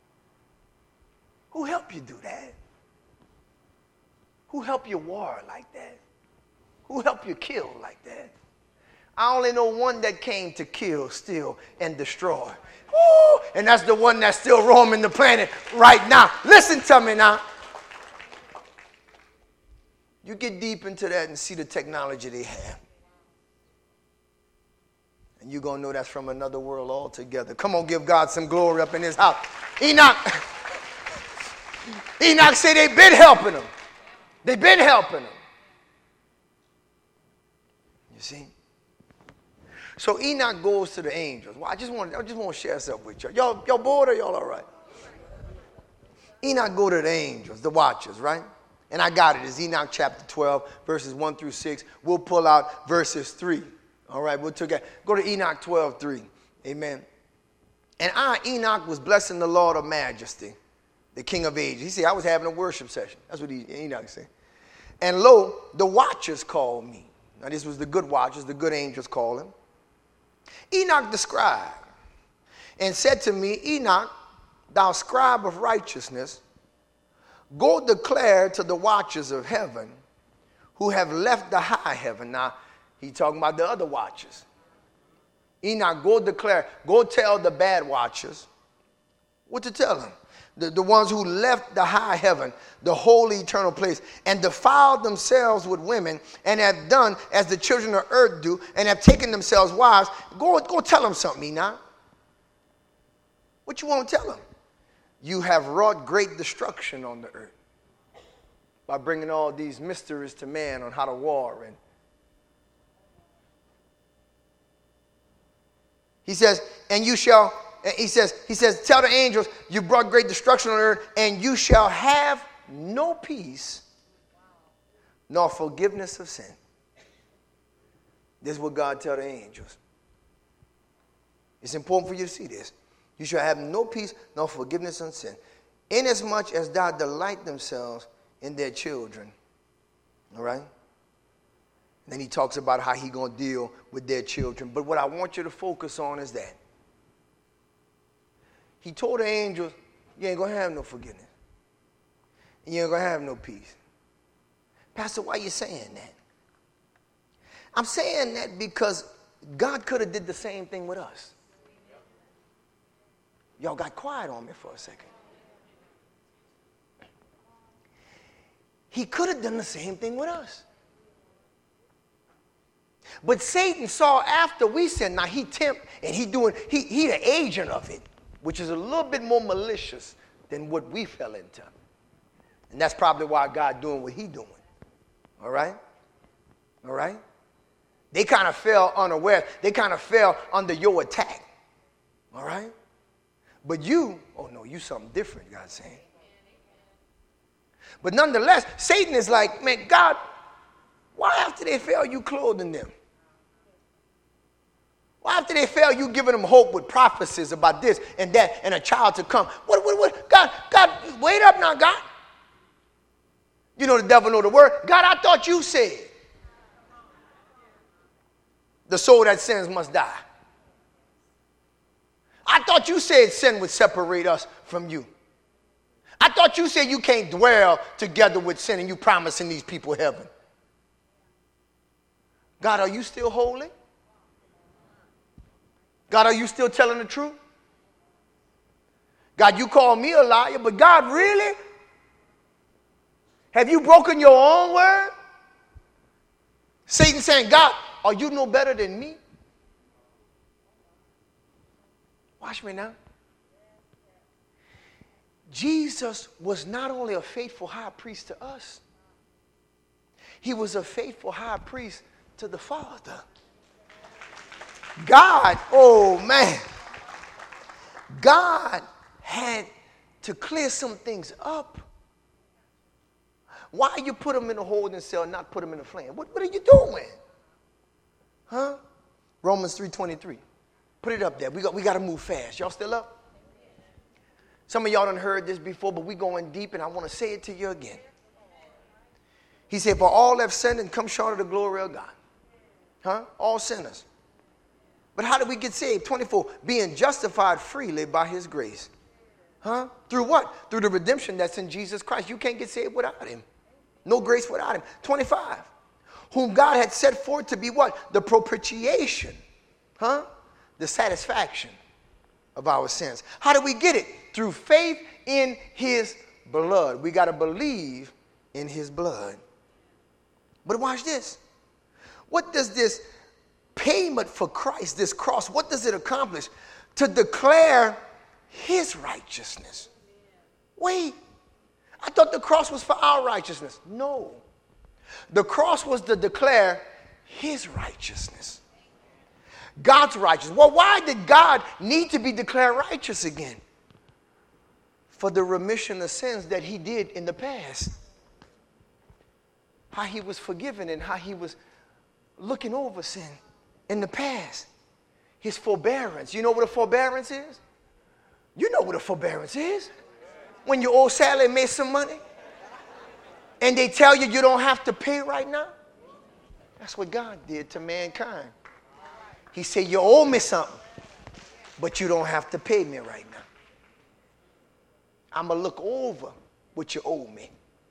A: Who helped you do that? Who helped you war like that? Who helped you kill like that? I only know one that came to kill, steal, and destroy. Woo! And that's the one that's still roaming the planet right now. Listen to me now. You get deep into that and see the technology they have. And you're going to know that's from another world altogether. Come on, give God some glory up in his house. Enoch said they've been helping him. They've been helping him. You see? So Enoch goes to the angels. Well, I just want to share something with y'all. Y'all bored or y'all all right? Enoch go to the angels, the watchers, right? And I got it. It's Enoch chapter 12, verses 1 through 6. We'll pull out verses 3. All right, we'll go to Enoch 12, 3. Amen. And I, Enoch, was blessing the Lord of majesty, the King of ages. He said, I was having a worship session. That's what Enoch said. And lo, the watchers called me. Now, this was the good watchers, the good angels called him. Enoch the scribe, and said to me, Enoch, thou scribe of righteousness, go declare to the watchers of heaven who have left the high heaven. Now, he's talking about the other watchers. Enoch, go declare, go tell the bad watchers what to tell them. The ones who left the high heaven, the holy eternal place, and defiled themselves with women, and have done as the children of earth do, and have taken themselves wives. Go tell them something, Enoch. What you want to tell them? You have wrought great destruction on the earth by bringing all these mysteries to man on how to war. And he says, and you shall... He says, tell the angels, you brought great destruction on earth, and you shall have no peace, nor forgiveness of sin. This is what God tell the angels. It's important for you to see this. You shall have no peace, nor forgiveness of sin, inasmuch as thou delight themselves in their children. All right? Then he talks about how he going to deal with their children. But what I want you to focus on is that he told the angels, you ain't going to have no forgiveness. And you ain't going to have no peace. Pastor, why are you saying that? I'm saying that because God could have did the same thing with us. Y'all got quiet on me for a second. He could have done the same thing with us. But Satan saw after we sinned. Now he tempt and he the agent of it, which is a little bit more malicious than what we fell into. And that's probably why God doing what he doing. All right? All right? They kind of fell unaware. They kind of fell under your attack. All right? But you, oh no, you something different, God's saying. But nonetheless, Satan is like, man, God, why after they fell, you clothing them? Why after they fell, you giving them hope with prophecies about this and that and a child to come? What? God, wait up now, God. You know the devil know the word. God, I thought you said the soul that sins must die. I thought you said sin would separate us from you. I thought you said you can't dwell together with sin and you promising these people heaven. God, are you still holy? God, are you still telling the truth? God, you call me a liar, but God, really? Have you broken your own word? Satan saying, God, are you no better than me? Watch me now. Jesus was not only a faithful high priest to us, he was a faithful high priest to the Father. God, oh man, God had to clear some things up. Why you put them in a holding cell and not put them in a flame? What are you doing? Huh? Romans 3:23. Put it up there. We got to move fast. Y'all still up? Some of y'all done heard this before, but we going deep, and I want to say it to you again. He said, for all have sinned and come short of the glory of God. Huh? All sinners. But how do we get saved? 24, being justified freely by his grace. Huh? Through what? Through the redemption that's in Jesus Christ. You can't get saved without him. No grace without him. 25, whom God had set forth to be what? The propitiation. Huh? The satisfaction of our sins. How do we get it? Through faith in his blood. We got to believe in his blood. But watch this. What does this payment for Christ, this cross, what does it accomplish? To declare his righteousness. Wait, I thought the cross was for our righteousness. No. The cross was to declare his righteousness. God's righteousness. Well, why did God need to be declared righteous again? For the remission of sins that he did in the past. How he was forgiven and how he was looking over sin in the past. His forbearance. You know what a forbearance is? You know what a forbearance is. When you owe Sally and made some money and they tell you don't have to pay right now. That's what God did to mankind. He said, you owe me something, but you don't have to pay me right now. I'm going to look over what you owe me.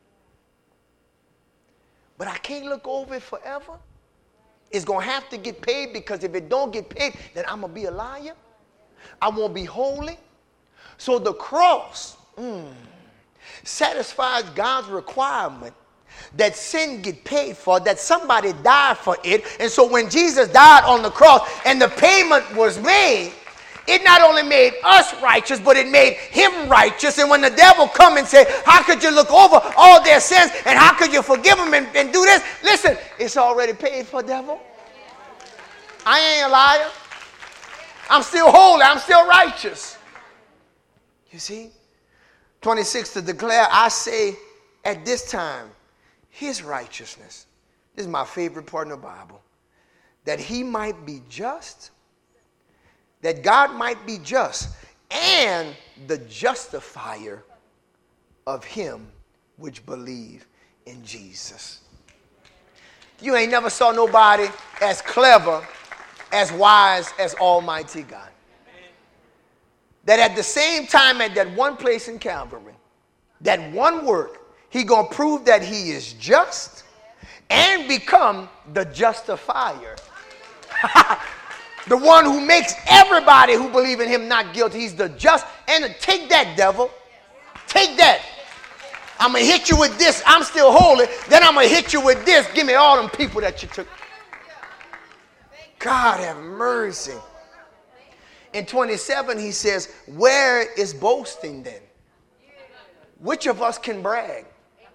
A: But I can't look over it forever. It's going to have to get paid, because if it don't get paid, then I'm going to be a liar. I won't be holy. So the cross satisfies God's requirement that sin get paid for, that somebody died for it. And so when Jesus died on the cross and the payment was made, it not only made us righteous, but it made him righteous. And when the devil come and say, how could you look over all their sins and how could you forgive them and do this? Listen, it's already paid for, devil. I ain't a liar. I'm still holy. I'm still righteous. You see? 26, to declare, I say at this time, his righteousness. This is my favorite part in the Bible. That he might be just, that God might be just, and the justifier of him which believe in Jesus. You ain't never saw nobody as clever, as wise as Almighty God. That at the same time, at that one place in Calvary, that one work, he gonna prove that he is just and become the justifier. The one who makes everybody who believe in him not guilty. He's the just. And take that, devil. Take that. I'm going to hit you with this. I'm still holy. Then I'm going to hit you with this. Give me all them people that you took. God have mercy. In 27, he says, where is boasting then? Which of us can brag?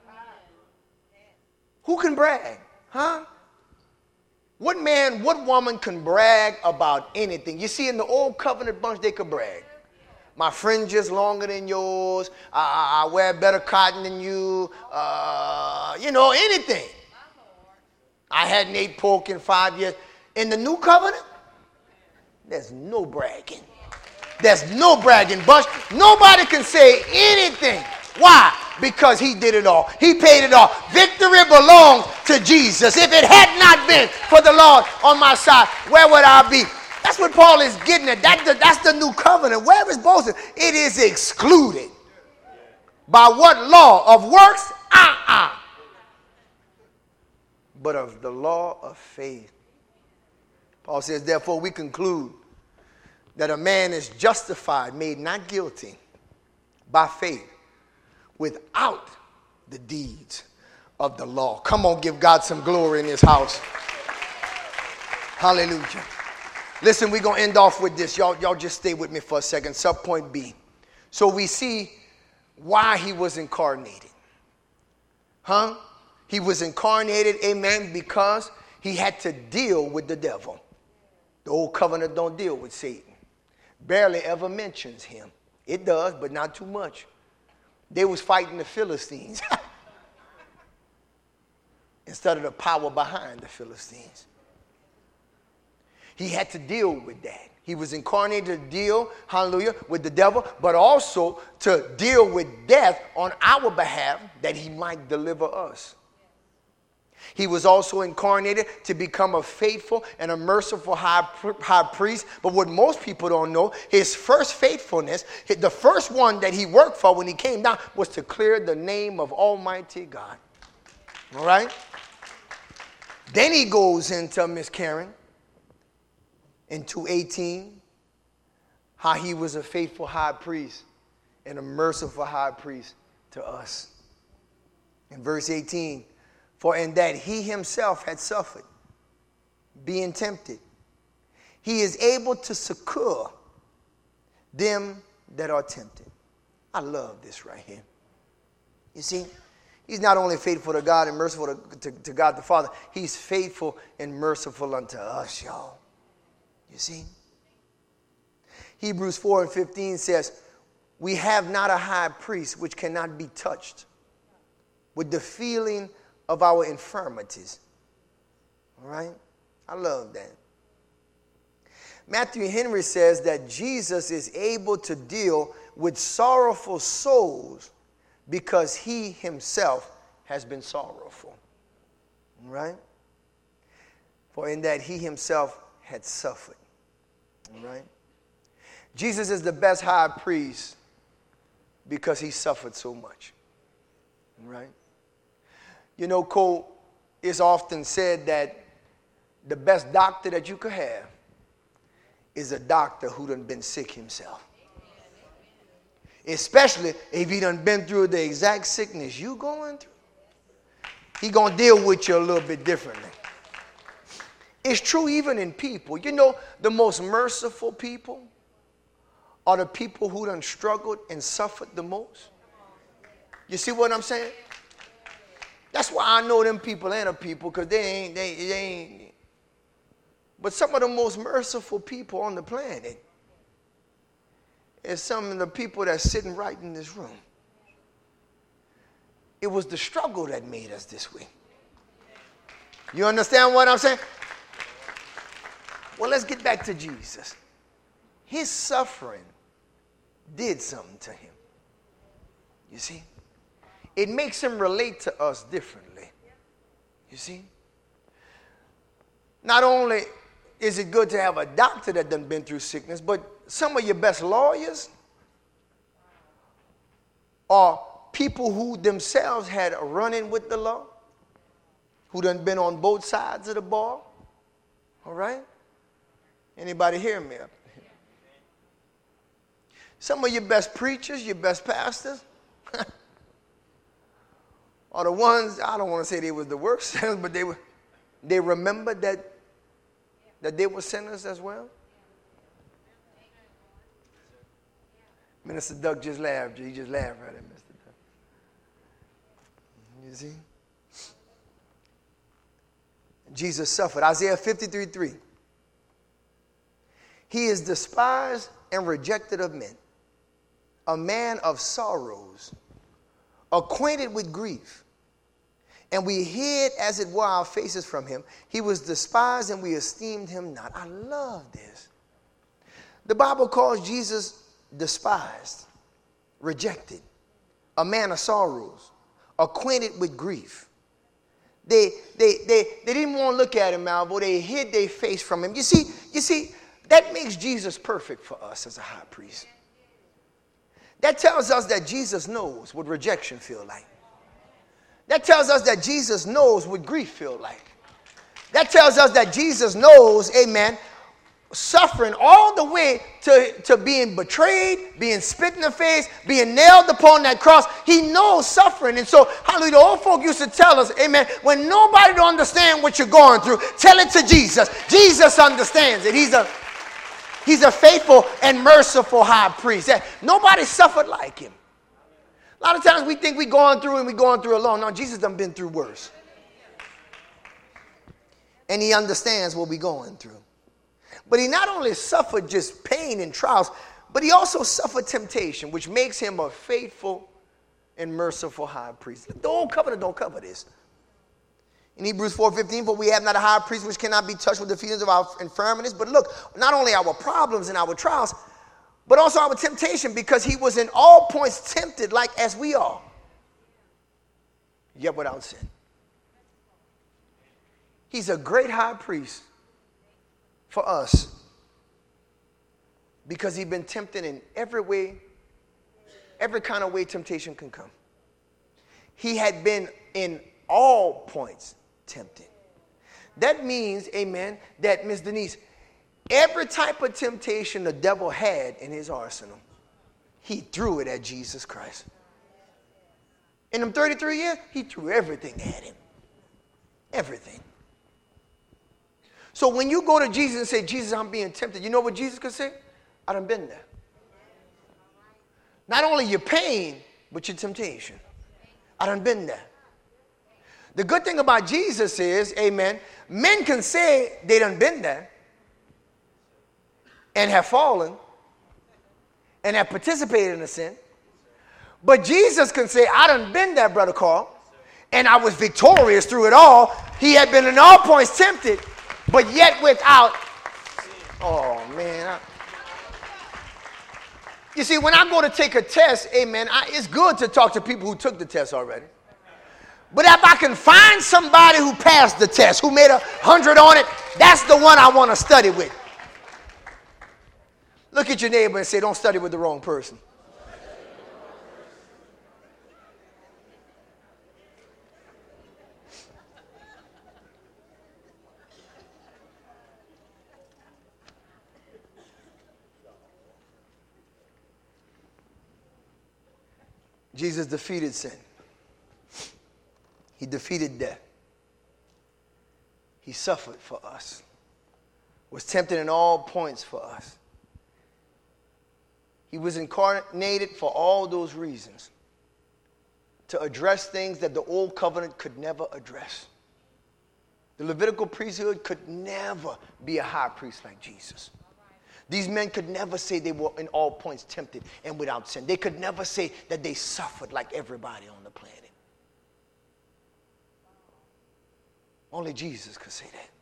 A: Who can brag? Huh? What man, what woman can brag about anything? You see, in the old covenant bunch, they could brag. My fringe is longer than yours. I wear better cotton than you. Anything. I hadn't ate pork in 5 years. In the new covenant, there's no bragging. There's no bragging. But nobody can say anything. Why? Because he did it all. He paid it all. Victory belongs to Jesus. If it had not been for the Lord on my side, where would I be? That's what Paul is getting at. That's the new covenant. Where is boasting? It is excluded. By what law? Of works? But of the law of faith. Paul says, therefore we conclude that a man is justified, made not guilty, by faith, without the deeds of the law. Come on, give God some glory in his house. Hallelujah. Listen, we're going to end off with this. Y'all just stay with me for a second. Subpoint B. So we see why he was incarnated. Huh? He was incarnated, amen, because he had to deal with the devil. The old covenant don't deal with Satan. Barely ever mentions him. It does, but not too much. They was fighting the Philistines instead of the power behind the Philistines. He had to deal with that. He was incarnated to deal, hallelujah, with the devil, but also to deal with death on our behalf that he might deliver us. He was also incarnated to become a faithful and a merciful high priest. But what most people don't know, his first faithfulness, the first one that he worked for when he came down was to clear the name of Almighty God. All right? Then he goes into Miss Karen in 2:18, how he was a faithful high priest and a merciful high priest to us. In verse 18, for in that he himself had suffered, being tempted, he is able to succor them that are tempted. I love this right here. You see, he's not only faithful to God and merciful to God the Father, he's faithful and merciful unto us, y'all. You see? Hebrews 4:15 says, we have not a high priest which cannot be touched with the feeling of our infirmities. All right? I love that. Matthew Henry says that Jesus is able to deal with sorrowful souls because he himself has been sorrowful. All right? For in that he himself had suffered. All right? Jesus is the best high priest because he suffered so much. All right? You know, Cole, it's often said that the best doctor that you could have is a doctor who done been sick himself. Especially if he done been through the exact sickness you going through. He gonna deal with you a little bit differently. It's true even in people. You know, the most merciful people are the people who done struggled and suffered the most. You see what I'm saying? That's why I know them people ain't a people, because they ain't. But some of the most merciful people on the planet is some of the people that's sitting right in this room. It was the struggle that made us this way. You understand what I'm saying? Well, let's get back to Jesus. His suffering did something to him. You see? It makes him relate to us differently. You see? Not only is it good to have a doctor that done been through sickness, but some of your best lawyers are people who themselves had a run-in with the law, who done been on both sides of the ball. All right? Anybody hear me? Some of your best preachers, your best pastors, are the ones, I don't want to say they was the worst, but they remember that that they were sinners as well? Minister Doug just laughed. He just laughed right at Mr. Doug. You see? Jesus suffered. Isaiah 53:3. He is despised and rejected of men, a man of sorrows, acquainted with grief. And we hid, as it were, our faces from him. He was despised and we esteemed him not. I love this. The Bible calls Jesus despised, rejected, a man of sorrows, acquainted with grief. They didn't want to look at him, Malvo. They hid their face from him. You see, that makes Jesus perfect for us as a high priest. That tells us that Jesus knows what rejection feels like. That tells us that Jesus knows what grief feels like. That tells us that Jesus knows, amen, suffering all the way to being betrayed, being spit in the face, being nailed upon that cross. He knows suffering. And so, hallelujah, the old folk used to tell us, amen, when nobody don't understand what you're going through, tell it to Jesus. Jesus understands it. He's a faithful and merciful high priest. Nobody suffered like him. A lot of times we think we're going through alone. No, Jesus done been through worse. And he understands what we're going through. But he not only suffered just pain and trials, but he also suffered temptation, which makes him a faithful and merciful high priest. The old covenant don't cover this. In Hebrews 4:15, for we have not a high priest which cannot be touched with the feelings of our infirmities. But look, not only our problems and our trials, but also our temptation, because he was in all points tempted like as we are, yet without sin. He's a great high priest for us because he's been tempted in every way, every kind of way temptation can come. He had been in all points tempted. That means, amen, that Ms. Denise, every type of temptation the devil had in his arsenal, he threw it at Jesus Christ. In them 33 years, he threw everything at him. Everything. So when you go to Jesus and say, Jesus, I'm being tempted, you know what Jesus could say? I done been there. Not only your pain, but your temptation. I done been there. The good thing about Jesus is, amen, men can say they done been there and have fallen and have participated in a sin. But Jesus can say, I done been there, Brother Carl, and I was victorious through it all. He had been in all points tempted, but yet without. Oh, man. You see, when I go to take a test, amen, it's good to talk to people who took the test already. But if I can find somebody who passed the test, who made 100 on it, that's the one I want to study with. Look at your neighbor and say, don't study with the wrong person. Jesus defeated sin. He defeated death. He suffered for us. Was tempted in all points for us. He was incarnated for all those reasons. To address things that the old covenant could never address. The Levitical priesthood could never be a high priest like Jesus. These men could never say they were in all points tempted and without sin. They could never say that they suffered like everybody on the planet. Only Jesus could say that.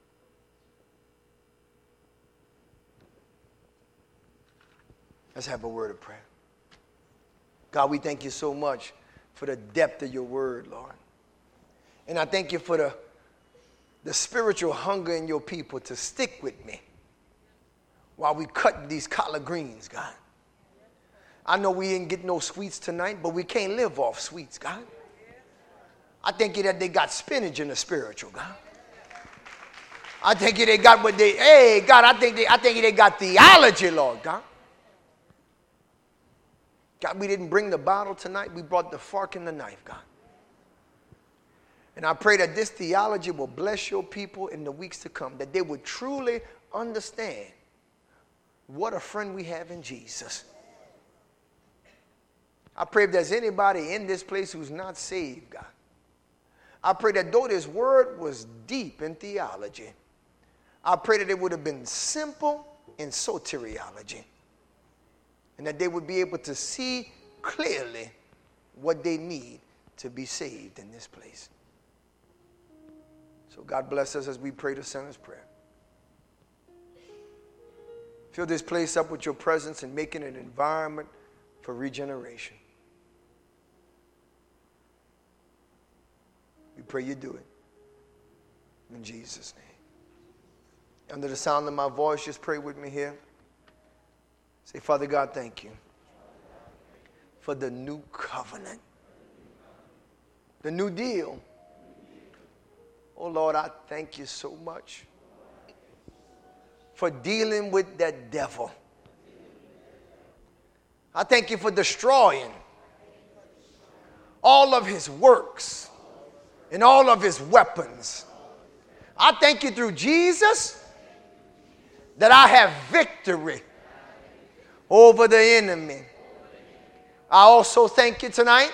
A: Let's have a word of prayer. God, we thank you so much for the depth of your word, Lord. And I thank you for the spiritual hunger in your people to stick with me while we cut these collard greens, God. I know we didn't get no sweets tonight, but we can't live off sweets, God. I thank you that they got spinach in the spiritual, God. I thank you they got what they, hey, God, I think they got theology, Lord, God. God, we didn't bring the bottle tonight. We brought the fork and the knife, God. And I pray that this theology will bless your people in the weeks to come, that they would truly understand what a friend we have in Jesus. I pray if there's anybody in this place who's not saved, God, I pray that though this word was deep in theology, I pray that it would have been simple in soteriology, and that they would be able to see clearly what they need to be saved in this place. So God bless us as we pray the sinner's prayer. Fill this place up with your presence and make it an environment for regeneration. We pray you do it. In Jesus' name. Under the sound of my voice, just pray with me here. Say, Father God, thank you for the new covenant, the new deal. Oh, Lord, I thank you so much for dealing with that devil. I thank you for destroying all of his works and all of his weapons. I thank you through Jesus that I have victory over the enemy. I also thank you tonight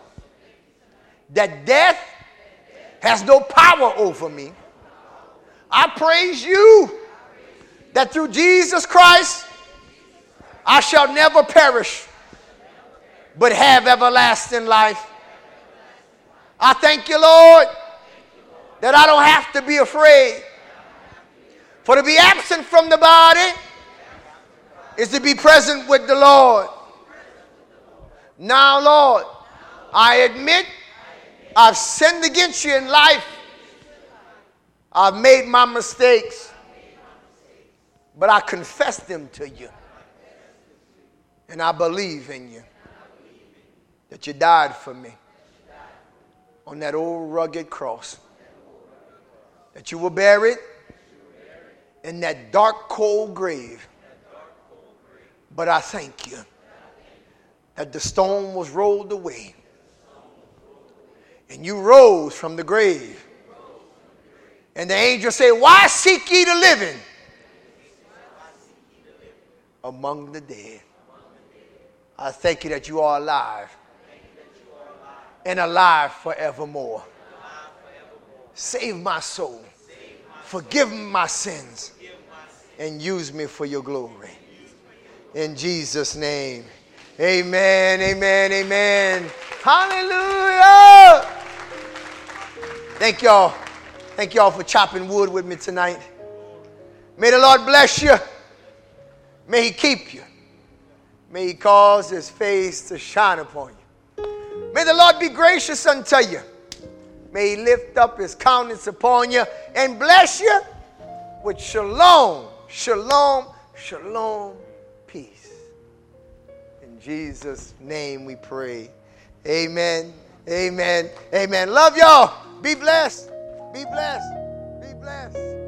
A: that death has no power over me. I praise you that through Jesus Christ I shall never perish but have everlasting life. I thank you, Lord, that I don't have to be afraid. For to be absent from the body is to be present with the Lord. Now, Lord, I admit I've sinned against you in life. I've made my mistakes. But I confess them to you. And I believe in you. That you died for me on that old rugged cross. That you were buried in that dark, cold grave. But I thank you that the stone was rolled away and you rose from the grave. And the angel said, why seek ye the living among the dead? I thank you that you are alive and alive forevermore. Save my soul. Forgive my sins and use me for your glory. In Jesus' name. Amen, amen, amen. Hallelujah. Thank y'all. Thank y'all for chopping wood with me tonight. May the Lord bless you. May he keep you. May he cause his face to shine upon you. May the Lord be gracious unto you. May he lift up his countenance upon you and bless you with shalom, shalom, shalom, peace. In Jesus' name we pray. Amen, amen, amen. Love y'all. Be blessed. Be blessed. Be blessed.